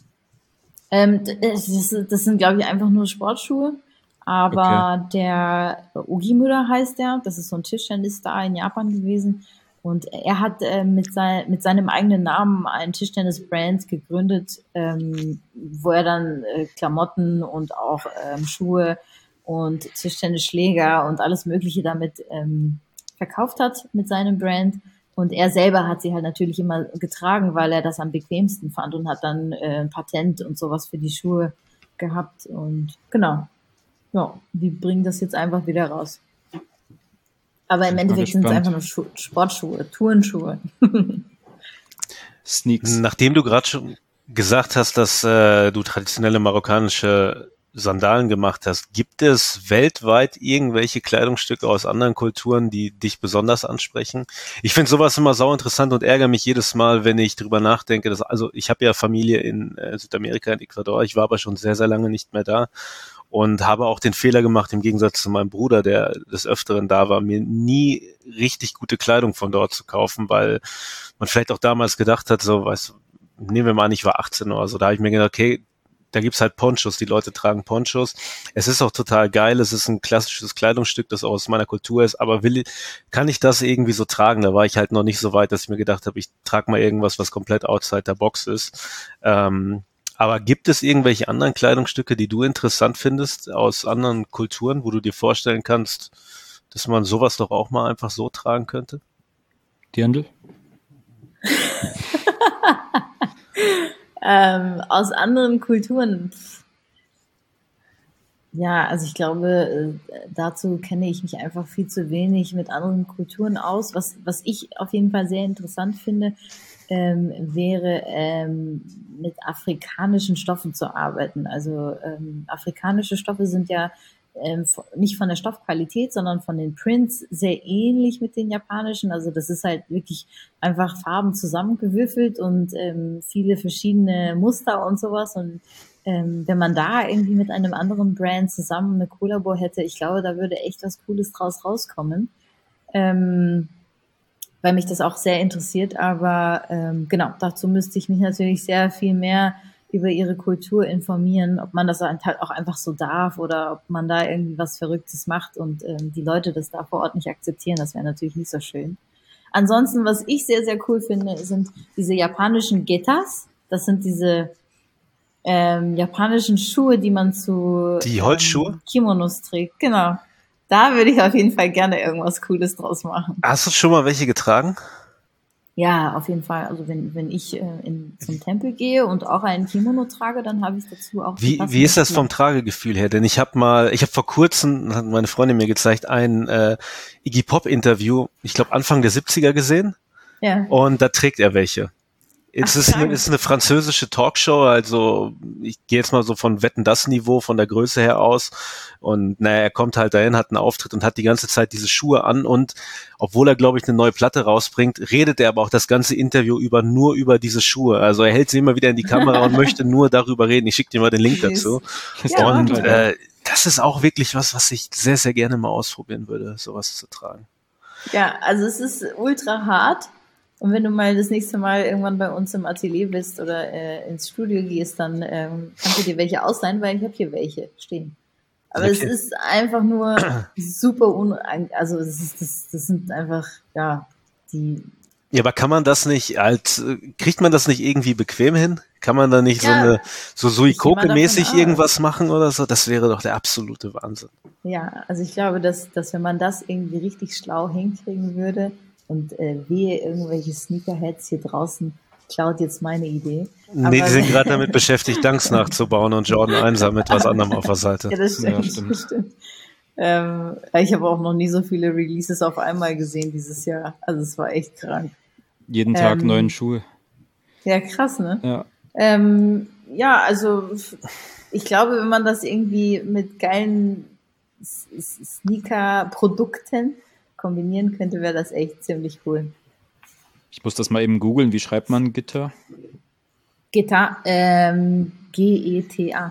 ähm, das, das sind, glaube ich, einfach nur Sportschuhe. Aber der Ogimura heißt der. Das ist so ein Tischtennis-Star in Japan gewesen. Und er hat äh, mit, sein, mit seinem eigenen Namen ein Tischtennis-Brand gegründet, ähm, wo er dann äh, Klamotten und auch ähm, Schuhe und Tischtennisschläger und alles Mögliche damit ähm, verkauft hat mit seinem Brand. Und er selber hat sie halt natürlich immer getragen, weil er das am bequemsten fand und hat dann äh, ein Patent und sowas für die Schuhe gehabt. Und genau, ja, die bringen das jetzt einfach wieder raus. Aber im Bin mal Endeffekt sind es gespannt. einfach nur Schu- Sportschuhe, Turnschuhe. Sneaks. Nachdem du gerade schon gesagt hast, dass äh, du traditionelle marokkanische Sandalen gemacht hast, gibt es weltweit irgendwelche Kleidungsstücke aus anderen Kulturen, die dich besonders ansprechen? Ich finde sowas immer sau interessant und ärgere mich jedes Mal, wenn ich drüber nachdenke. Dass, also ich habe ja Familie in äh, Südamerika, in Ecuador. Ich war aber schon sehr, sehr lange nicht mehr da und habe auch den Fehler gemacht, im Gegensatz zu meinem Bruder, der des Öfteren da war, mir nie richtig gute Kleidung von dort zu kaufen, weil man vielleicht auch damals gedacht hat, so, weißt du, nehmen wir mal an, ich war achtzehn oder so, da habe ich mir gedacht, okay, da gibt's halt Ponchos, die Leute tragen Ponchos. Es ist auch total geil, es ist ein klassisches Kleidungsstück, das aus meiner Kultur ist, aber will, kann ich das irgendwie so tragen? Da war ich halt noch nicht so weit, dass ich mir gedacht habe, ich trage mal irgendwas, was komplett outside der Box ist. Ähm, aber gibt es irgendwelche anderen Kleidungsstücke, die du interessant findest aus anderen Kulturen, wo du dir vorstellen kannst, dass man sowas doch auch mal einfach so tragen könnte? Dirndl? ähm, aus anderen Kulturen. Ja, also ich glaube, dazu kenne ich mich einfach viel zu wenig mit anderen Kulturen aus. Was, was ich auf jeden Fall sehr interessant finde, ähm, wäre ähm, mit afrikanischen Stoffen zu arbeiten. Also ähm, afrikanische Stoffe sind ja ähm, nicht von der Stoffqualität, sondern von den Prints sehr ähnlich mit den japanischen. Also das ist halt wirklich einfach Farben zusammengewürfelt und ähm, viele verschiedene Muster und sowas. Und ähm, wenn man da irgendwie mit einem anderen Brand zusammen eine Kollabo hätte, ich glaube, da würde echt was Cooles draus rauskommen. Ähm, weil mich das auch sehr interessiert, aber ähm, genau, dazu müsste ich mich natürlich sehr viel mehr über ihre Kultur informieren, ob man das halt auch einfach so darf oder ob man da irgendwie was Verrücktes macht und ähm, die Leute das da vor Ort nicht akzeptieren, das wäre natürlich nicht so schön. Ansonsten, was ich sehr, sehr cool finde, sind diese japanischen Getas, das sind diese ähm, japanischen Schuhe, die man zu Die Holzschuhe? Ähm, Kimonos trägt, genau. Da würde ich auf jeden Fall gerne irgendwas Cooles draus machen. Hast du schon mal welche getragen? Ja, auf jeden Fall. Also wenn wenn ich äh, in, zum Tempel gehe und auch einen Kimono trage, dann habe ich dazu auch. Wie wie ist das vom Tragegefühl her? Denn ich habe mal, ich habe vor kurzem, hat meine Freundin mir gezeigt, ein äh, Iggy Pop Interview, ich glaube Anfang der siebziger gesehen. Ja. Und da trägt er welche. Es Ach, ist, eine, ist eine französische Talkshow, also ich gehe jetzt mal so von Wetten das Niveau, von der Größe her aus. Und naja, er kommt halt dahin, hat einen Auftritt und hat die ganze Zeit diese Schuhe an. Und obwohl er, glaube ich, eine neue Platte rausbringt, redet er aber auch das ganze Interview über nur über diese Schuhe. Also er hält sie immer wieder in die Kamera und möchte nur darüber reden. Ich schicke dir mal den Link dazu. Ja, und äh, das ist auch wirklich was, was ich sehr, sehr gerne mal ausprobieren würde, sowas zu tragen. Ja, also es ist ultra hart. Und wenn du mal das nächste Mal irgendwann bei uns im Atelier bist oder äh, ins Studio gehst, dann ähm, kannst du dir welche ausleihen, weil ich habe hier welche stehen. Aber okay. Es ist einfach nur super un... Also es ist, das, das sind einfach, ja, die... Ja, aber kann man das nicht als... Kriegt man das nicht irgendwie bequem hin? Kann man da nicht ja, so eine so Suikoke-mäßig irgendwas machen oder so? Das wäre doch der absolute Wahnsinn. Ja, also ich glaube, dass, dass wenn man das irgendwie richtig schlau hinkriegen würde... Und äh, wehe, irgendwelche Sneakerheads hier draußen klaut jetzt meine Idee. Nee, aber die sind gerade damit beschäftigt, Dunks nachzubauen und Jordan Einser mit was anderem auf der Seite. Ja, das stimmt. Ja, stimmt. Das stimmt. Ähm, ich habe auch noch nie so viele Releases auf einmal gesehen dieses Jahr. Also es war echt krank. Jeden Tag ähm, neuen Schuhe. Ja, krass, ne? Ja. Ähm, ja, also ich glaube, wenn man das irgendwie mit geilen Sneaker-Produkten kombinieren könnte, wäre das echt ziemlich cool. Ich muss das mal eben googeln. Wie schreibt man Gitter? Gitter, ähm, G E T A.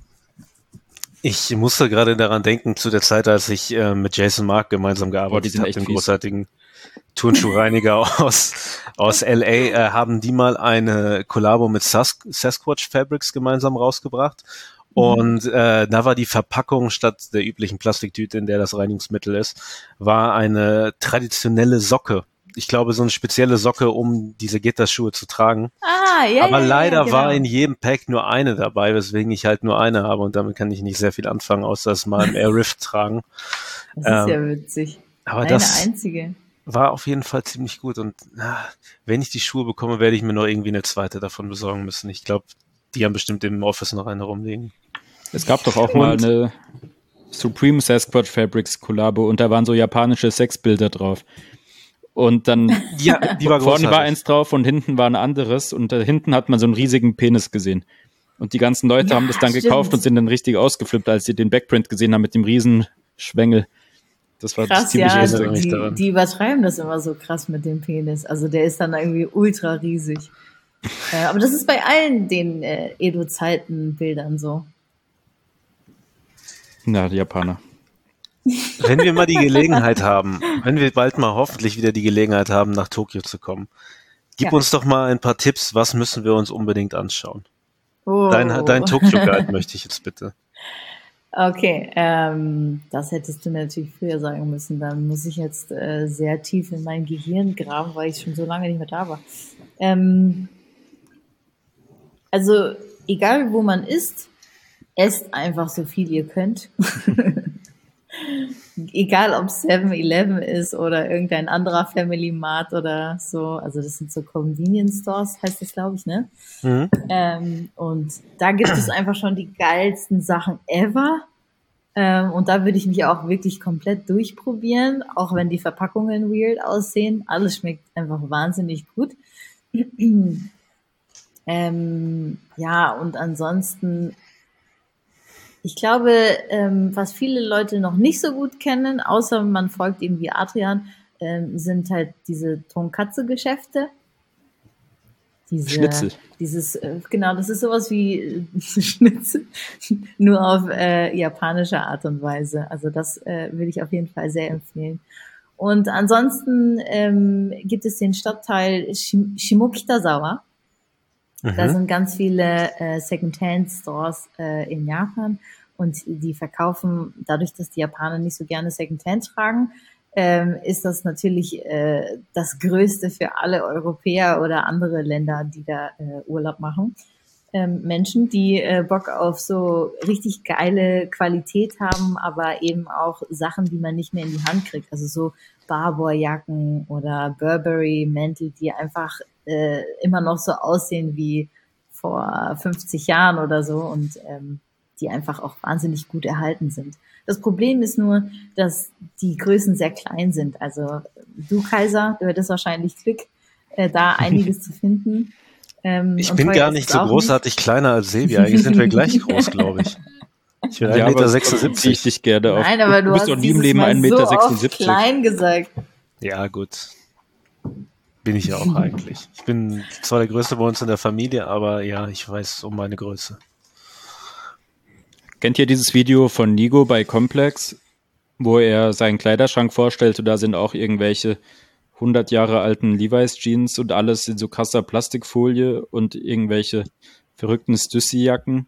Ich musste gerade daran denken, zu der Zeit, als ich äh, mit Jason Mark gemeinsam gearbeitet habe, dem großartigen Turnschuhreiniger aus, aus L A, äh, haben die mal eine Kollabo mit Sas- Sasquatch Fabrics gemeinsam rausgebracht. Und äh, da war die Verpackung statt der üblichen Plastiktüte, in der das Reinigungsmittel ist, war eine traditionelle Socke. Ich glaube, so eine spezielle Socke, um diese Gitterschuhe zu tragen. Ah, ja, Aber ja, leider ja, genau. war in jedem Pack nur eine dabei, weswegen ich halt nur eine habe und damit kann ich nicht sehr viel anfangen, außer es mal im Air Rift tragen. Das ist ähm, ja witzig. Aber eine das einzige. War auf jeden Fall ziemlich gut und na, wenn ich die Schuhe bekomme, werde ich mir noch irgendwie eine zweite davon besorgen müssen. Ich glaube, die haben bestimmt im Office noch eine rumliegen. Es gab doch auch und mal eine Supreme Sasquatch Fabrics Kollabo und da waren so japanische Sexbilder drauf. Und dann Ja, die war vorne war großartig. eins drauf und hinten war ein anderes und da hinten hat man so einen riesigen Penis gesehen. Und die ganzen Leute Ja, haben das dann stimmt. gekauft und sind dann richtig ausgeflippt, als sie den Backprint gesehen haben mit dem riesen Schwengel. Das war Krass, ziemlich ja, erinnere lustig. mich die, daran. die übertreiben das immer so krass mit dem Penis. Also der ist dann irgendwie ultra riesig. Äh, aber das ist bei allen den äh, Edo-Zeiten-Bildern so. Na, die Japaner. Wenn wir mal die Gelegenheit haben, wenn wir bald mal hoffentlich wieder die Gelegenheit haben, nach Tokio zu kommen, gib Ja. uns doch mal ein paar Tipps, was müssen wir uns unbedingt anschauen? Oh. Dein, dein Tokio-Guide möchte ich jetzt bitte. Okay, ähm, das hättest du mir natürlich früher sagen müssen. Dann muss ich jetzt äh, sehr tief in mein Gehirn graben, weil ich schon so lange nicht mehr da war. Ähm, also, egal wo man ist, esst einfach so viel ihr könnt. Egal ob seven eleven ist oder irgendein anderer Family Mart oder so. Also das sind so Convenience Stores, heißt das, glaube ich, ne? Mhm. Ähm, und da gibt es einfach schon die geilsten Sachen ever. Ähm, und da würde ich mich auch wirklich komplett durchprobieren, auch wenn die Verpackungen weird aussehen. Alles schmeckt einfach wahnsinnig gut. ähm, ja, und ansonsten, ich glaube, ähm, was viele Leute noch nicht so gut kennen, außer man folgt irgendwie Adrian, ähm, sind halt diese Tonkatsu-Geschäfte. Diese, Schnitzel. Dieses, äh, genau, das ist sowas wie äh, Schnitzel, nur auf äh, japanische Art und Weise. Also das äh, würde ich auf jeden Fall sehr empfehlen. Und ansonsten ähm, gibt es den Stadtteil Shim- Shimokitazawa. Da Mhm. sind ganz viele äh, Second-Hand-Stores äh, in Japan und die verkaufen, dadurch, dass die Japaner nicht so gerne Second-Hand tragen, ähm, ist das natürlich äh, das Größte für alle Europäer oder andere Länder, die da äh, Urlaub machen. Ähm, Menschen, die äh, Bock auf so richtig geile Qualität haben, aber eben auch Sachen, die man nicht mehr in die Hand kriegt. Also so Barbour-Jacken oder Burberry-Mäntel, die einfach äh, immer noch so aussehen wie vor fünfzig Jahren oder so und ähm, die einfach auch wahnsinnig gut erhalten sind. Das Problem ist nur, dass die Größen sehr klein sind. Also du, Kaiser, du hättest wahrscheinlich Glück, äh, da einiges zu finden. Ähm, Ich und bin teuer gar ist nicht es so auch großartig kleiner als Sebi. Eigentlich sind wir gleich groß, glaube ich. Ich bin Ja, ein Meter aber trotzdem ziehe ich sechsundsiebzig. dich gerne auf. Nein, aber du, bist hast doch nie im dieses Leben Mal ein so Meter oft sechsundsiebzig. klein gesagt. Ja, gut. Bin ich ja auch eigentlich. Ich bin zwar der Größte bei uns in der Familie, aber ja, ich weiß um meine Größe. Kennt ihr dieses Video von Nigo bei Complex, wo er seinen Kleiderschrank vorstellt und da sind auch irgendwelche hundert Jahre alten Levi's Jeans und alles in so krasser Plastikfolie und irgendwelche verrückten Stussy-Jacken?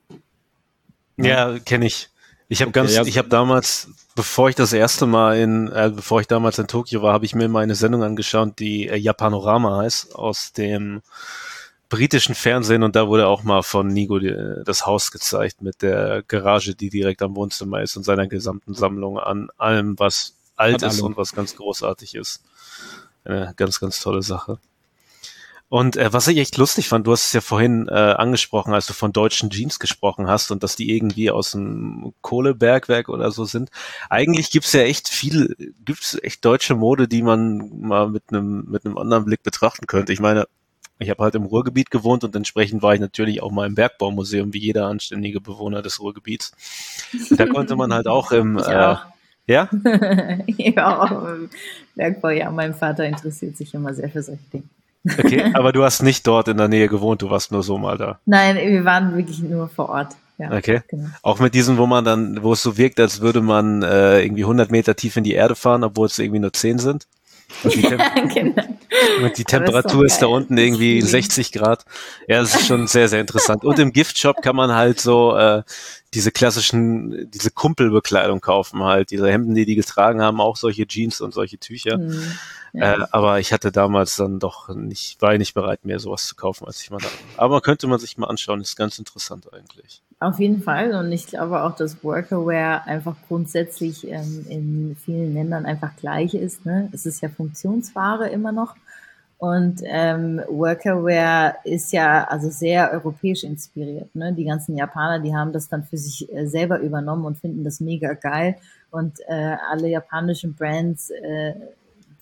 Ja, kenne ich. Ich habe Okay, ganz, ja. ich habe damals, bevor ich das erste Mal in, äh, bevor ich damals in Tokio war, habe ich mir mal eine Sendung angeschaut, die äh, Japanorama heißt, aus dem britischen Fernsehen, und da wurde auch mal von Nigo die, das Haus gezeigt mit der Garage, die direkt am Wohnzimmer ist und seiner gesamten Sammlung an allem, was alt An ist allem. und was ganz großartig ist. Eine ganz, ganz tolle Sache. Und äh, was ich echt lustig fand, du hast es ja vorhin äh, angesprochen, als du von deutschen Jeans gesprochen hast und dass die irgendwie aus einem Kohlebergwerk oder so sind. Eigentlich gibt's ja echt viel, gibt's echt deutsche Mode, die man mal mit einem mit einem anderen Blick betrachten könnte. Ich meine, ich habe halt im Ruhrgebiet gewohnt und entsprechend war ich natürlich auch mal im Bergbaumuseum, wie jeder anständige Bewohner des Ruhrgebiets. Und da konnte man halt auch im Ich äh, auch. ja, Ja, auch im Bergbau. Ja, mein Vater interessiert sich immer sehr für solche Dinge. okay, aber du hast nicht dort in der Nähe gewohnt, du warst nur so mal da. Nein, wir waren wirklich nur vor Ort. Ja, Okay. genau. Auch mit diesen, wo man dann, wo es so wirkt, als würde man äh, irgendwie hundert Meter tief in die Erde fahren, obwohl es irgendwie nur zehn sind. Und die, Tem Genau. und die Aber ist Temperatur doch ist da geil. unten irgendwie Das sechzig Grad. Ja, das ist schon sehr, sehr interessant. Und im Giftshop kann man halt so äh, diese klassischen, diese Kumpelbekleidung kaufen halt. Diese Hemden, die die getragen haben, auch solche Jeans und solche Tücher. Hm. Ja. Äh, aber ich hatte damals dann doch nicht, war ich nicht bereit, mehr sowas zu kaufen, als ich mal da war. Aber könnte man sich mal anschauen, ist ganz interessant eigentlich. Auf jeden Fall. Und ich glaube auch, dass Workwear einfach grundsätzlich ähm, in vielen Ländern einfach gleich ist. Ne? Es ist ja Funktionsware immer noch. Und ähm, Workwear ist ja also sehr europäisch inspiriert. Ne? Die ganzen Japaner, die haben das dann für sich äh, selber übernommen und finden das mega geil. Und äh, alle japanischen Brands äh,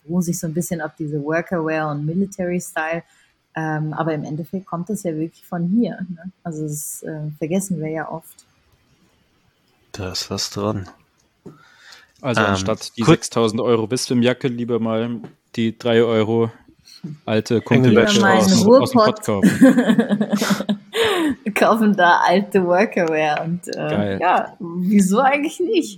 beruhen sich so ein bisschen auf diese Workerwear und Military Style. Ähm, aber im Endeffekt kommt das ja wirklich von hier. Ne? Also das äh, vergessen wir ja oft. Da ist was dran. Also Ähm, anstatt die cool. sechstausend Euro Wisdom-Jacke lieber mal die drei Euro alte Lieber Kumpeljacke mal aus, einen aus dem Ruhrpott. Pott kaufen. Wir kaufen da alte Workerwear und äh, Geil. ja, wieso eigentlich nicht?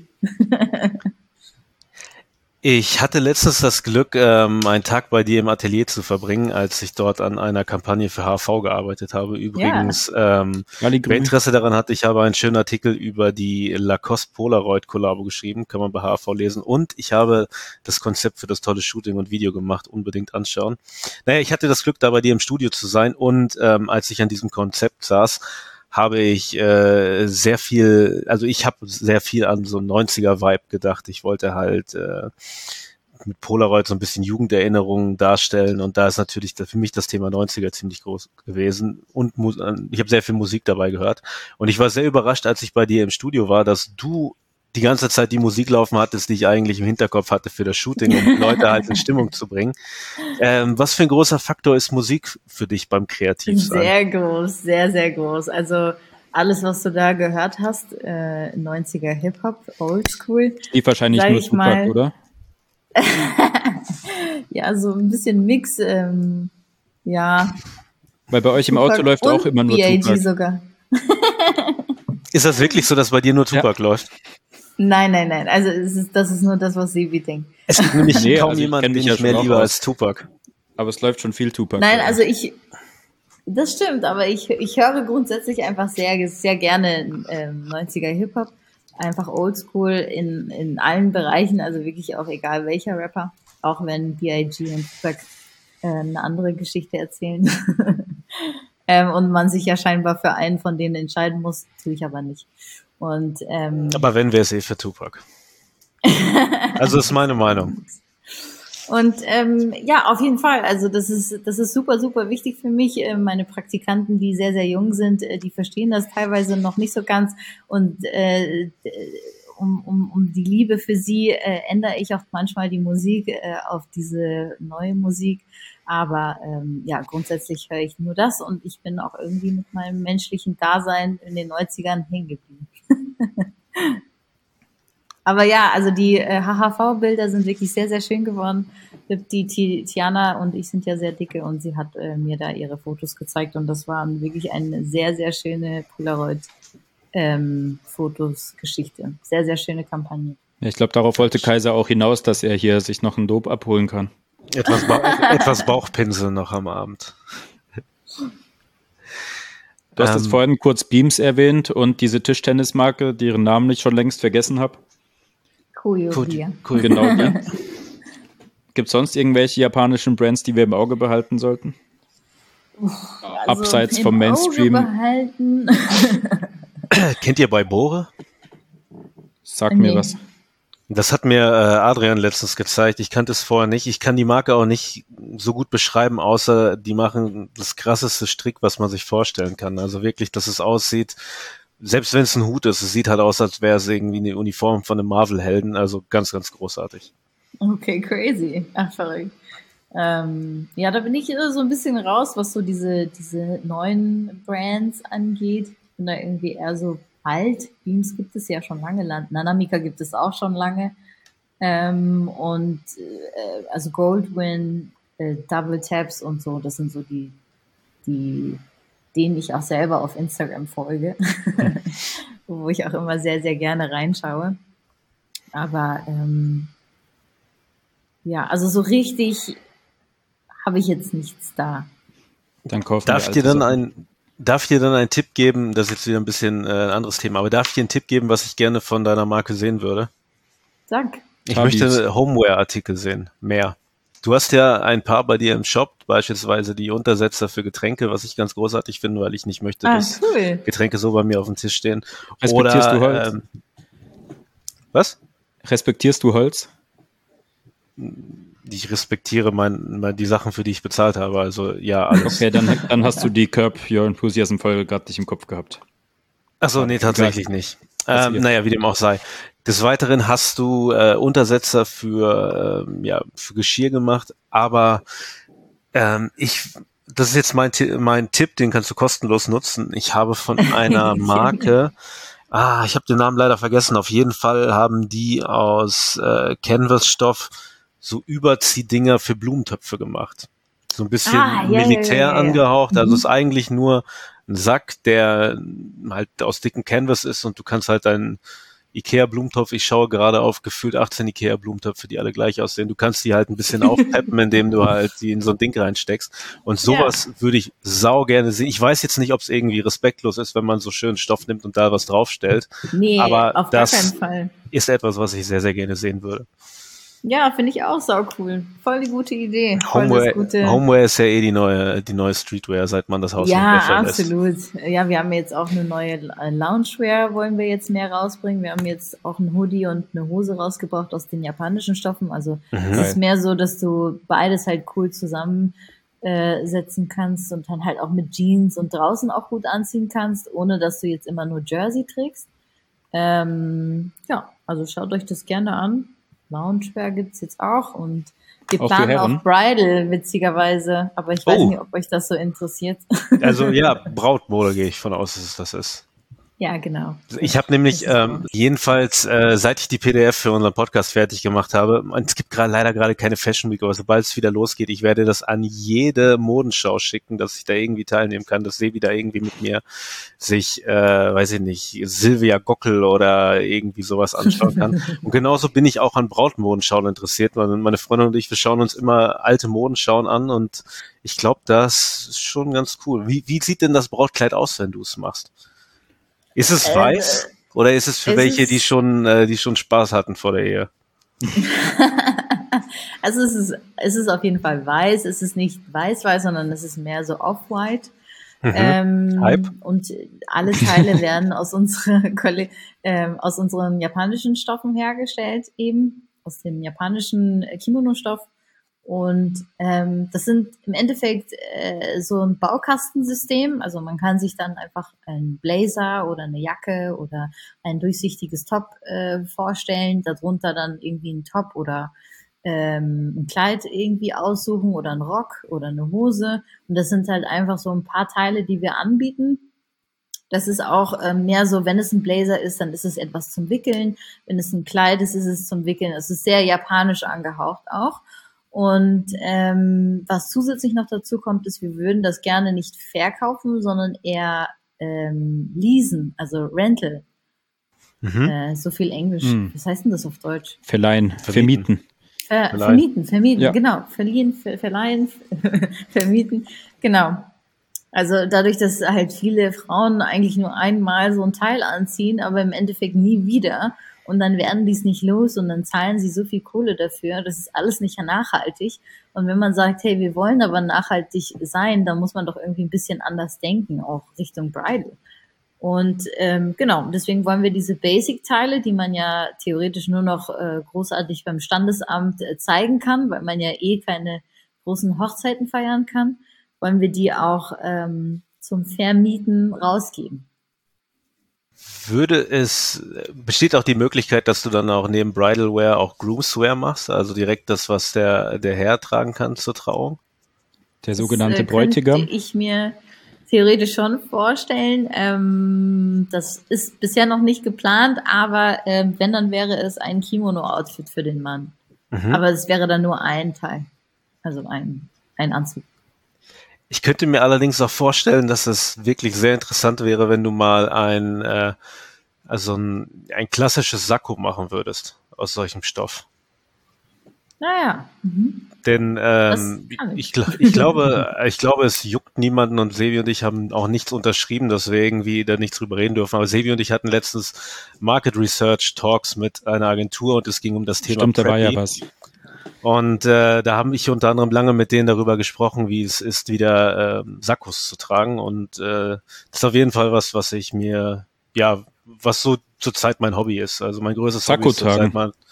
Ich hatte letztens das Glück, ähm, einen Tag bei dir im Atelier zu verbringen, als ich dort an einer Kampagne für H V gearbeitet habe. Übrigens, ähm, Rally wer Grün. Interesse daran hat, ich habe einen schönen Artikel über die Lacoste Polaroid Kollabo geschrieben, kann man bei H V lesen. Und ich habe das Konzept für das tolle Shooting und Video gemacht, unbedingt anschauen. Naja, ich hatte das Glück, da bei dir im Studio zu sein und ähm, als ich an diesem Konzept saß, habe ich äh, sehr viel, also ich habe sehr viel an so einen neunziger-Vibe gedacht. Ich wollte halt äh, mit Polaroid so ein bisschen Jugenderinnerungen darstellen und da ist natürlich für mich das Thema neunziger ziemlich groß gewesen und Mu- ich habe sehr viel Musik dabei gehört und ich war sehr überrascht, als ich bei dir im Studio war, dass du die ganze Zeit die Musik laufen hattest, die ich eigentlich im Hinterkopf hatte für das Shooting, um die Leute halt in Stimmung zu bringen. Ähm, was für ein großer Faktor ist Musik für dich beim Kreativsein? Sehr groß, sehr, sehr groß. Also alles, was du da gehört hast, äh, neunziger Hip-Hop, Oldschool. Die wahrscheinlich Sag nur ich Tupac, mal. oder? Ja, so ein bisschen Mix, ähm, ja. Weil bei euch im Tupac Auto läuft und auch immer nur B I G Tupac. sogar. Ist das wirklich so, dass bei dir nur Tupac läuft? Nein, nein, nein. Also es ist, das ist nur das, was Sebi denkt. Es gibt nämlich Nee, kaum also ich jemanden, kenn den mich ja ich mehr schon auch liebe aus. als Tupac. Aber es läuft schon viel Tupac. Nein, bei also euch. ich, das stimmt, aber ich, ich höre grundsätzlich einfach sehr, sehr gerne ähm, neunziger Hip-Hop. Einfach oldschool in, in allen Bereichen, also wirklich auch egal welcher Rapper. Auch wenn B I G und Tupac äh, eine andere Geschichte erzählen. ähm, und man sich ja scheinbar für einen von denen entscheiden muss, tue ich aber nicht. Und ähm, Aber wenn, wäre es eh für Tupac. Also ist meine Meinung. Und ähm, ja, auf jeden Fall. Also das ist das ist super, super wichtig für mich. Äh, meine Praktikanten, die sehr, sehr jung sind, äh, die verstehen das teilweise noch nicht so ganz. Und äh, um, um, um die Liebe für sie äh, ändere ich auch manchmal die Musik äh, auf diese neue Musik. Aber ähm, ja, grundsätzlich höre ich nur das und ich bin auch irgendwie mit meinem menschlichen Dasein in den neunzigern hängen geblieben. Aber ja, also die äh, H H V-Bilder sind wirklich sehr, sehr schön geworden. Die Ti- Tiana und ich sind ja sehr dicke und sie hat äh, mir da ihre Fotos gezeigt und das war wirklich eine sehr, sehr schöne Polaroid-Fotos-Geschichte. Sehr, sehr schöne Kampagne. Ja, ich glaube, darauf wollte Kaiser auch hinaus, dass er hier sich noch einen Dope abholen kann. Etwas, ba etwas Bauchpinsel noch am Abend. Du hast Ähm, jetzt vorhin kurz Beams erwähnt und diese Tischtennismarke, deren Namen ich schon längst vergessen habe. Cool, Cool, Bier. cool. Genau die. Gibt es sonst irgendwelche japanischen Brands, die wir im Auge behalten sollten? Also Abseits im vom Mainstream. Auge behalten. Kennt ihr bei Bore? Sag Nee. mir was. Das hat mir äh, Adrian letztens gezeigt. Ich kannte es vorher nicht. Ich kann die Marke auch nicht so gut beschreiben, außer die machen das krasseste Strick, was man sich vorstellen kann. Also wirklich, dass es aussieht, selbst wenn es ein Hut ist, es sieht halt aus, als wäre es irgendwie eine Uniform von einem Marvel-Helden. Also ganz, ganz großartig. Okay, crazy. Ach, verrückt. Ähm, ja, da bin ich äh, so ein bisschen raus, was so diese, diese neuen Brands angeht. Ich bin da irgendwie eher so alt. Beams gibt es ja schon lange. Nanamika gibt es auch schon lange. Ähm, und äh, also Goldwyn, äh, Double Taps und so, das sind so die, die, denen ich auch selber auf Instagram folge. Wo ich auch immer sehr, sehr gerne reinschaue. Aber ähm, ja, also so richtig habe ich jetzt nichts da. Dann kaufen Darf wir ich dir alte dann Sachen. ein, darf ich dir dann einen Tipp geben, das ist jetzt wieder ein bisschen äh, ein anderes Thema, aber darf ich dir einen Tipp geben, was ich gerne von deiner Marke sehen würde? Sag. Ich Tabis. möchte Homeware-Artikel sehen, mehr. Du hast ja ein paar bei dir im Shop, beispielsweise die Untersetzer für Getränke, was ich ganz großartig finde, weil ich nicht möchte, Ah, dass cool. Getränke so bei mir auf dem Tisch stehen. Respektierst Oder, du Holz? Ähm, was? Respektierst du Holz? Ich respektiere mein, mein, die Sachen, für die ich bezahlt habe. Also ja, alles. Okay, dann, dann hast du die Curb Your Enthusiasm Folge gerade nicht im Kopf gehabt. Achso, nee, tatsächlich nicht. Ähm, naja, wie dem auch sei. Des Weiteren hast du äh, Untersetzer für, ähm, ja, für Geschirr gemacht, aber ähm, ich, das ist jetzt mein, mein Tipp, den kannst du kostenlos nutzen. Ich habe von einer Marke, ah, ich habe den Namen leider vergessen, auf jeden Fall haben die aus äh, Canvas-Stoff so Überziehdinger für Blumentöpfe gemacht. So ein bisschen Ah, ja, ja, Militär ja, ja, ja. angehaucht, also Mhm. es ist eigentlich nur ein Sack, der halt aus dicken Canvas ist und du kannst halt deinen Ikea-Blumentopf, ich schaue gerade auf gefühlt achtzehn Ikea-Blumentöpfe, die alle gleich aussehen. Du kannst die halt ein bisschen aufpeppen, indem du halt die in so ein Ding reinsteckst. Und sowas würde ich sau gerne sehen. Ich weiß jetzt nicht, ob es irgendwie respektlos ist, wenn man so schön Stoff nimmt und da was draufstellt. Nee, aber auf gar das keinen Fall. ist etwas, was ich sehr, sehr gerne sehen würde. Ja, finde ich auch sau cool. Voll die gute Idee. Voll das Homeware, gute. Homeware ist ja eh die neue, die neue Streetwear, seit man das Haus nicht mehr Ja, verlässt. absolut. Ja, wir haben jetzt auch eine neue Loungewear, wollen wir jetzt mehr rausbringen. Wir haben jetzt auch ein Hoodie und eine Hose rausgebracht aus den japanischen Stoffen. Also es ist mehr so, dass du beides halt cool zusammensetzen äh, setzen kannst und dann halt auch mit Jeans und draußen auch gut anziehen kannst, ohne dass du jetzt immer nur Jersey trägst. Ähm, ja, also schaut euch das gerne an. Loungewear gibt's jetzt auch und wir Auch für planen Herren? auch Bridal, witzigerweise, aber ich weiß Oh. nicht, ob euch das so interessiert. Also ja, Brautmode gehe ich von aus, dass es das ist. Ja, genau. Ich habe nämlich ähm, jedenfalls, äh, seit ich die P D F für unseren Podcast fertig gemacht habe, und es gibt gerade leider gerade keine Fashion Week, aber sobald es wieder losgeht, ich werde das an jede Modenschau schicken, dass ich da irgendwie teilnehmen kann, dass Sebi da irgendwie mit mir sich, äh, weiß ich nicht, Silvia Gockel oder irgendwie sowas anschauen kann. Und genauso bin ich auch an Brautmodenschauen interessiert. Meine, meine Freundin und ich, wir schauen uns immer alte Modenschauen an und ich glaube, das ist schon ganz cool. Wie, wie sieht denn das Brautkleid aus, wenn du es machst? Ist es Äh, weiß oder ist es für es welche, ist- die schon, äh, die schon Spaß hatten vor der Ehe? Also es ist, es ist auf jeden Fall weiß, es ist nicht weiß-weiß, sondern es ist mehr so off-white. Ähm, Hype. und alle Teile werden aus unserer Kolle- ähm, aus unseren japanischen Stoffen hergestellt, eben aus dem japanischen äh, Kimono-Stoff. Und ähm, das sind im Endeffekt äh, so ein Baukastensystem. Also man kann sich dann einfach einen Blazer oder eine Jacke oder ein durchsichtiges Top äh, vorstellen, darunter dann irgendwie ein Top oder ähm, ein Kleid irgendwie aussuchen oder ein Rock oder eine Hose. Und das sind halt einfach so ein paar Teile, die wir anbieten. Das ist auch ähm, mehr so, wenn es ein Blazer ist, dann ist es etwas zum Wickeln. Wenn es ein Kleid ist, ist es zum Wickeln. Es ist sehr japanisch angehaucht auch. Und ähm, was zusätzlich noch dazu kommt, ist, wir würden das gerne nicht verkaufen, sondern eher ähm, leasen, also Rental. Mhm. Äh, so viel Englisch. Mhm. Was heißt denn das auf Deutsch? Verleihen, vermieten. Ver Verleihen. vermieten, vermieten, Ja. genau. Verliehen, ver verleihen, vermieten, genau. Also dadurch, dass halt viele Frauen eigentlich nur einmal so ein Teil anziehen, aber im Endeffekt nie wieder und dann werden die es nicht los und dann zahlen sie so viel Kohle dafür. Das ist alles nicht nachhaltig. Und wenn man sagt, hey, wir wollen aber nachhaltig sein, dann muss man doch irgendwie ein bisschen anders denken, auch Richtung Bridal. Und ähm, genau, deswegen wollen wir diese Basic-Teile, die man ja theoretisch nur noch äh, großartig beim Standesamt äh, zeigen kann, weil man ja eh keine großen Hochzeiten feiern kann, wollen wir die auch ähm, zum Vermieten rausgeben. Würde es, besteht auch die Möglichkeit, dass du dann auch neben Bridalwear auch Groomswear machst, also direkt das, was der, der Herr tragen kann zur Trauung? Der sogenannte das, äh, Bräutigam. Könnte ich mir theoretisch schon vorstellen. Ähm, das ist bisher noch nicht geplant, aber ähm, wenn, dann wäre es ein Kimono-Outfit für den Mann. Mhm. Aber es wäre dann nur ein Teil, also ein, ein Anzug. Ich könnte mir allerdings auch vorstellen, dass es wirklich sehr interessant wäre, wenn du mal ein, äh, also ein, ein klassisches Sakko machen würdest aus solchem Stoff. Naja. Mhm. Denn ähm, Das kann ich. ich, gl- ich glaube, ich glaube, es juckt niemanden und Sebi und ich haben auch nichts unterschrieben, dass wir irgendwie da nicht drüber reden dürfen. Aber Sebi und ich hatten letztens Market Research Talks mit einer Agentur und es ging um das Thema Stimmt, da war ja Preppy. was. Und äh, da habe ich unter anderem lange mit denen darüber gesprochen, wie es ist, wieder ähm, Sakkos zu tragen. Und äh, das ist auf jeden Fall was, was ich mir, ja, was so zurzeit mein Hobby ist. Also mein größtes Sakko Hobby ist zurzeit tragen. mal,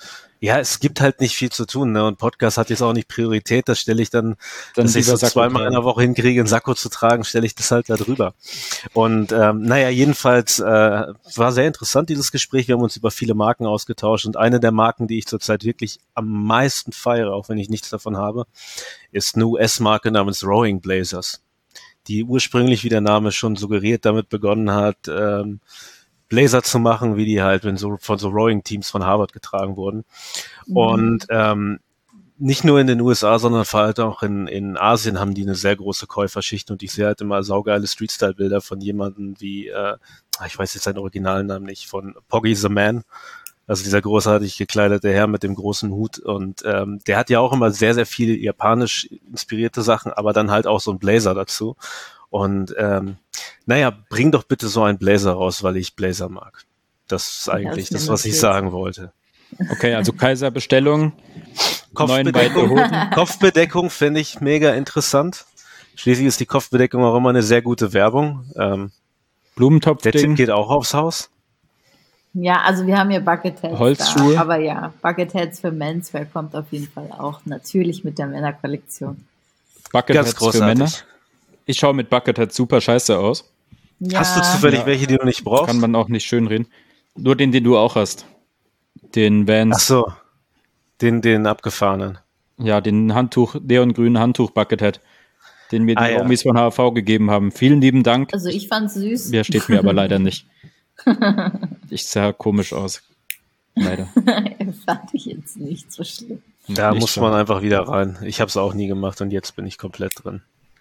Ja, es gibt halt nicht viel zu tun, ne? Und Podcast hat jetzt auch nicht Priorität. Das stelle ich dann, Dann dass ich lieber so Sakko zweimal in tragen. der Woche hinkriege, einen Sakko zu tragen, stelle ich das halt da drüber. Und ähm, naja, jedenfalls äh, war sehr interessant, dieses Gespräch. Wir haben uns über viele Marken ausgetauscht. Und eine der Marken, die ich zurzeit wirklich am meisten feiere, auch wenn ich nichts davon habe, ist eine U S-Marke namens Rowing Blazers, die ursprünglich, wie der Name schon suggeriert, damit begonnen hat, ähm, Blazer zu machen, wie die halt wenn so, von so Rowing-Teams von Harvard getragen wurden. Mhm. Und ähm, nicht nur in den U S A, sondern vor allem auch in, in Asien haben die eine sehr große Käuferschicht und ich sehe halt immer saugeile Street-Style-Bilder von jemandem wie, äh, ich weiß jetzt seinen originalen Namen nicht, von Poggy the Man, also dieser großartig gekleidete Herr mit dem großen Hut und ähm, der hat ja auch immer sehr, sehr viele japanisch inspirierte Sachen, aber dann halt auch so ein Blazer dazu. Und ähm, naja, bring doch bitte so einen Blazer raus, weil ich Blazer mag. Das ist eigentlich Ja, das, was ich sagen wollte. Okay, also Kaiser Bestellung. Neun weite Kopfbedeckung, Hosen. Kopfbedeckung finde ich mega interessant. Schließlich ist die Kopfbedeckung auch immer eine sehr gute Werbung. Ähm, der Tipp Blumentopf-Ding. geht auch aufs Haus. Ja, also wir haben hier Bucketheads Holzschuhe. da, aber ja, Bucketheads für Menswear kommt auf jeden Fall auch natürlich mit der Männerkollektion. Bucketheads Ganz für großartig. Männer. Ich schaue mit Bucketheads super scheiße aus. Ja, Hast du zufällig Ja. welche, die du nicht brauchst? Kann man auch nicht schön reden. Nur den, den du auch hast. Den Ach Vans. so, den, den abgefahrenen. Ja, den Handtuch, neongrünen Handtuch Buckethead. Den mir die Ah, ja. Homies von H V gegeben haben. Vielen lieben Dank. Also ich fand's süß. Der steht mir aber leider nicht. Ich sah komisch aus. Leider. Fand ich jetzt nicht so schlimm. Da Nicht muss so. man einfach wieder rein. Ich habe es auch nie gemacht und jetzt bin ich komplett drin.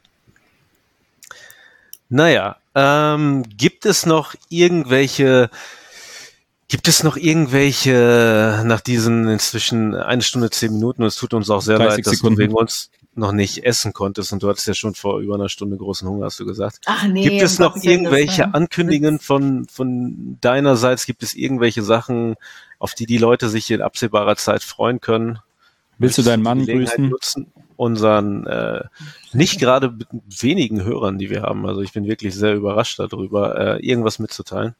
Naja, ähm, gibt es noch irgendwelche, gibt es noch irgendwelche, nach diesen inzwischen eine Stunde, zehn Minuten, und es tut uns auch sehr dreißig leid, dass Sekunden. du wegen uns noch nicht essen konntest und du hattest ja schon vor über einer Stunde großen Hunger, hast du gesagt. Ach nee. Gibt es um noch Gottes Willen, das irgendwelche war- Ankündigungen von, von deinerseits? Gibt es irgendwelche Sachen, auf die die Leute sich in absehbarer Zeit freuen können? Willst du deinen Mann die Gelegenheit grüßen? nutzen, unseren äh, nicht gerade wenigen Hörern, die wir haben, also ich bin wirklich sehr überrascht darüber, äh, irgendwas mitzuteilen.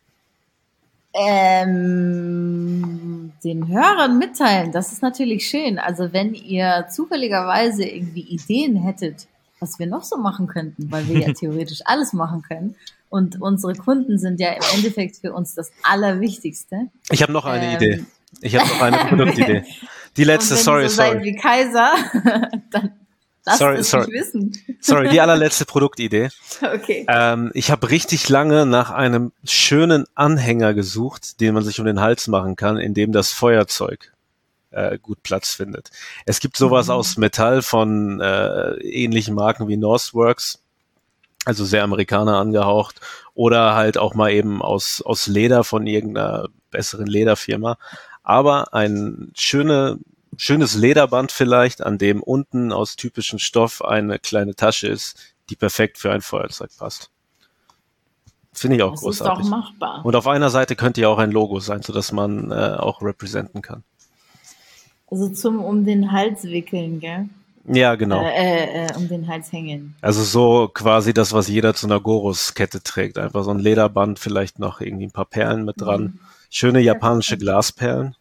Ähm, den Hörern mitteilen, das ist natürlich schön. Also wenn ihr zufälligerweise irgendwie Ideen hättet, was wir noch so machen könnten, weil wir ja theoretisch alles machen können und unsere Kunden sind ja im Endeffekt für uns das Allerwichtigste. Ich habe noch eine Ähm, Idee. Ich habe noch eine Produktidee. Die letzte, und wenn sorry, ihr so seid sorry. wie Kaiser, dann lasst Sorry, es sorry. mich wissen. Sorry, die allerletzte Produktidee. Okay. Ähm, ich habe richtig lange nach einem schönen Anhänger gesucht, den man sich um den Hals machen kann, in dem das Feuerzeug äh, gut Platz findet. Es gibt sowas Mhm. aus Metall von äh, ähnlichen Marken wie Northworks, also sehr Amerikaner angehaucht, oder halt auch mal eben aus, aus Leder von irgendeiner besseren Lederfirma. Aber ein schöne, schönes Lederband vielleicht, an dem unten aus typischem Stoff eine kleine Tasche ist, die perfekt für ein Feuerzeug passt. Finde ich auch Das großartig. ist doch machbar. Und auf einer Seite könnte ja auch ein Logo sein, sodass man äh, auch representen kann. Also zum um den Hals wickeln, gell? Ja, genau. Äh, äh, um den Hals hängen. Also so quasi das, was jeder zu einer Gorus-Kette trägt. Einfach so ein Lederband, vielleicht noch irgendwie ein paar Perlen mit dran. Schöne japanische Glasperlen.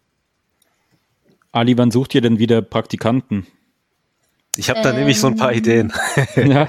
Ali, wann sucht ihr denn wieder Praktikanten? Ich habe da nämlich so ein paar Ähm. Ideen. Ja,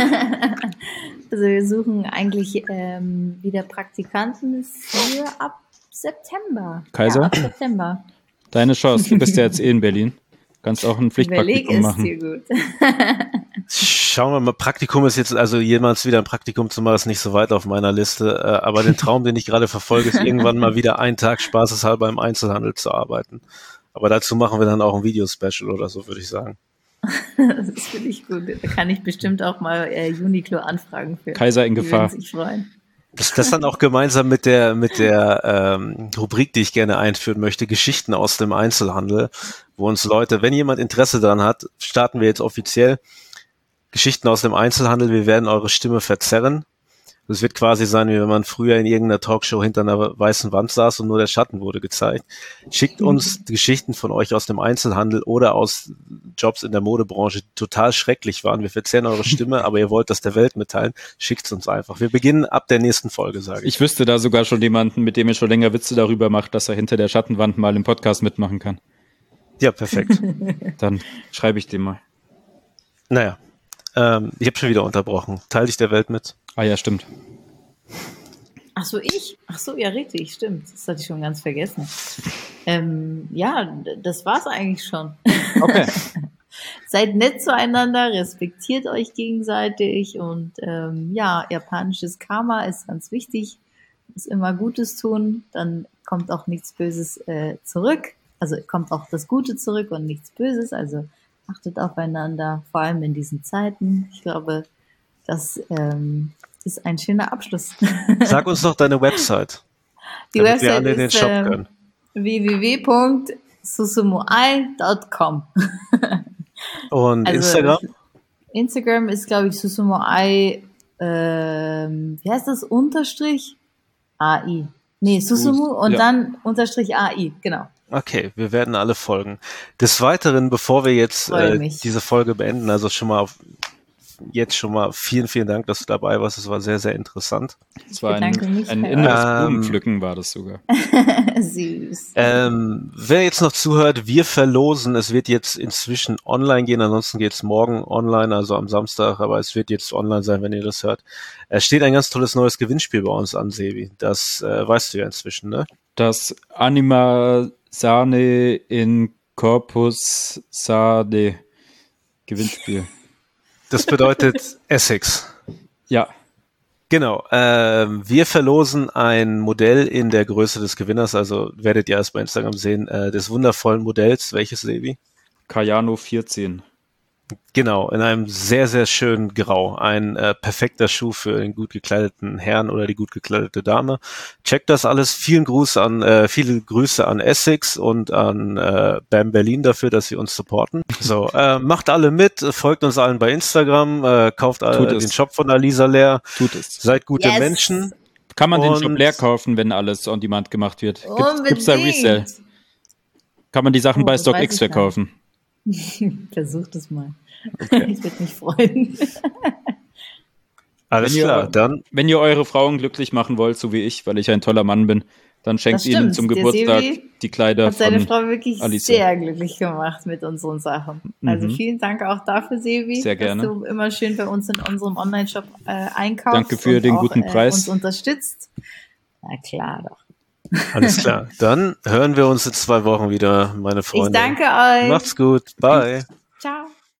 Also wir suchen eigentlich ähm, wieder Praktikanten für ab September. Kaiser? Ja, ab September. deine Chance. Du bist ja jetzt eh in Berlin. Kannst auch ein Überleg Pflichtpraktikum es machen. dir gut. Schauen wir mal, Praktikum ist jetzt, also jemals wieder ein Praktikum zu machen, ist nicht so weit auf meiner Liste. Äh, aber den Traum, den ich gerade verfolge, ist irgendwann mal wieder einen Tag spaßeshalber im Einzelhandel zu arbeiten. Aber dazu machen wir dann auch ein Videospecial oder so, würde ich sagen. Das finde ich gut. Da kann ich bestimmt auch mal äh, Uniqlo anfragen für. Kaiser in Die Gefahr. würden sich freuen. Das, das dann auch gemeinsam mit der mit der ähm, Rubrik, die ich gerne einführen möchte, Geschichten aus dem Einzelhandel, wo uns Leute, wenn jemand Interesse daran hat, starten wir jetzt offiziell Geschichten aus dem Einzelhandel. Wir werden eure Stimme verzerren. Es wird quasi sein, wie wenn man früher in irgendeiner Talkshow hinter einer weißen Wand saß und nur der Schatten wurde gezeigt. Schickt uns Geschichten von euch aus dem Einzelhandel oder aus Jobs in der Modebranche, die total schrecklich waren. Wir verzerren eure Stimme, aber ihr wollt das der Welt mitteilen. Schickt's uns einfach. Wir beginnen ab der nächsten Folge, sage ich. Ich wüsste da sogar schon jemanden, mit dem ihr schon länger Witze darüber macht, dass er hinter der Schattenwand mal im Podcast mitmachen kann. Ja, perfekt. Dann schreibe ich dem mal. Naja, ähm, ich habe schon wieder unterbrochen. Teil dich der Welt mit. Ah ja, stimmt. Ach so, ich? Ach so, ja, richtig, stimmt. Das hatte ich schon ganz vergessen. Ähm, ja, d- das war's eigentlich schon. Okay. Seid nett zueinander, respektiert euch gegenseitig und ähm, ja, japanisches Karma ist ganz wichtig. Muss immer Gutes tun, dann kommt auch nichts Böses äh, zurück. Also kommt auch das Gute zurück und nichts Böses. Also achtet aufeinander, vor allem in diesen Zeiten. Ich glaube, das ähm, ist ein schöner Abschluss. Sag uns noch deine Website. Die damit wir Website alle in den ist Shop ähm, können. w w w punkt susumoai punkt com. Und Also, Instagram? Instagram ist, glaube ich, Susumoai, ähm, wie heißt das? Unterstrich A I. Nee, Susumu und ja. dann Unterstrich A I, genau. Okay, wir werden alle folgen. Des Weiteren, bevor wir jetzt Freue äh, mich. diese Folge beenden, also schon mal auf, jetzt schon mal vielen, vielen Dank, dass du dabei warst. Es war sehr, sehr interessant. Es war bedanke ein, mich ein für inneres euch. Blumenpflücken, war das sogar. Süß. Ähm, wer jetzt noch zuhört, wir verlosen. Es wird jetzt inzwischen online gehen, ansonsten geht es morgen online, also am Samstag, aber es wird jetzt online sein, wenn ihr das hört. Es steht ein ganz tolles neues Gewinnspiel bei uns an, Sebi. Das äh, weißt du ja inzwischen, ne? Das Anima Sane in Corpus Sade Gewinnspiel. Das bedeutet Essex. Ja, Genau, ähm, wir verlosen ein Modell in der Größe des Gewinners, also werdet ihr erst bei Instagram sehen, äh, des wundervollen Modells. Welches, Sebi? Kayano vierzehn. Genau, in einem sehr, sehr schönen Grau. Ein äh, perfekter Schuh für den gut gekleideten Herrn oder die gut gekleidete Dame. Checkt das alles. Vielen Gruß an, äh, viele Grüße an Essex und an äh, Bam Berlin dafür, dass sie uns supporten. So, äh, macht alle mit, folgt uns allen bei Instagram, äh, kauft Tut alle es. den Shop von Alisa leer. Tut es. Seid gute Yes. Menschen. Kann man den Shop Und- leer kaufen, wenn alles on demand gemacht wird? Gibt's, Unbedingt. gibt's da Resell? Kann man die Sachen Oh, bei das weiß StockX ich gar verkaufen? Versucht es mal. Ich würde mich freuen. Alles Wenn ihr- klar, dann Wenn ihr eure Frauen glücklich machen wollt, so wie ich, weil ich ein toller Mann bin, dann schenkt Das ihnen stimmt. zum Der Geburtstag Sebi die Kleider Hat seine von Frau wirklich Alice. sehr glücklich gemacht mit unseren Sachen. Also Mhm. vielen Dank auch dafür, Sebi, Sehr gerne. dass du immer schön bei uns in unserem Online-Shop äh, einkaufst. Danke für und den auch, guten äh, Preis. uns unterstützt. Na klar doch. alles klar. Dann hören wir uns in zwei Wochen wieder, meine Ich Freunde. danke euch. Macht's gut. Bye.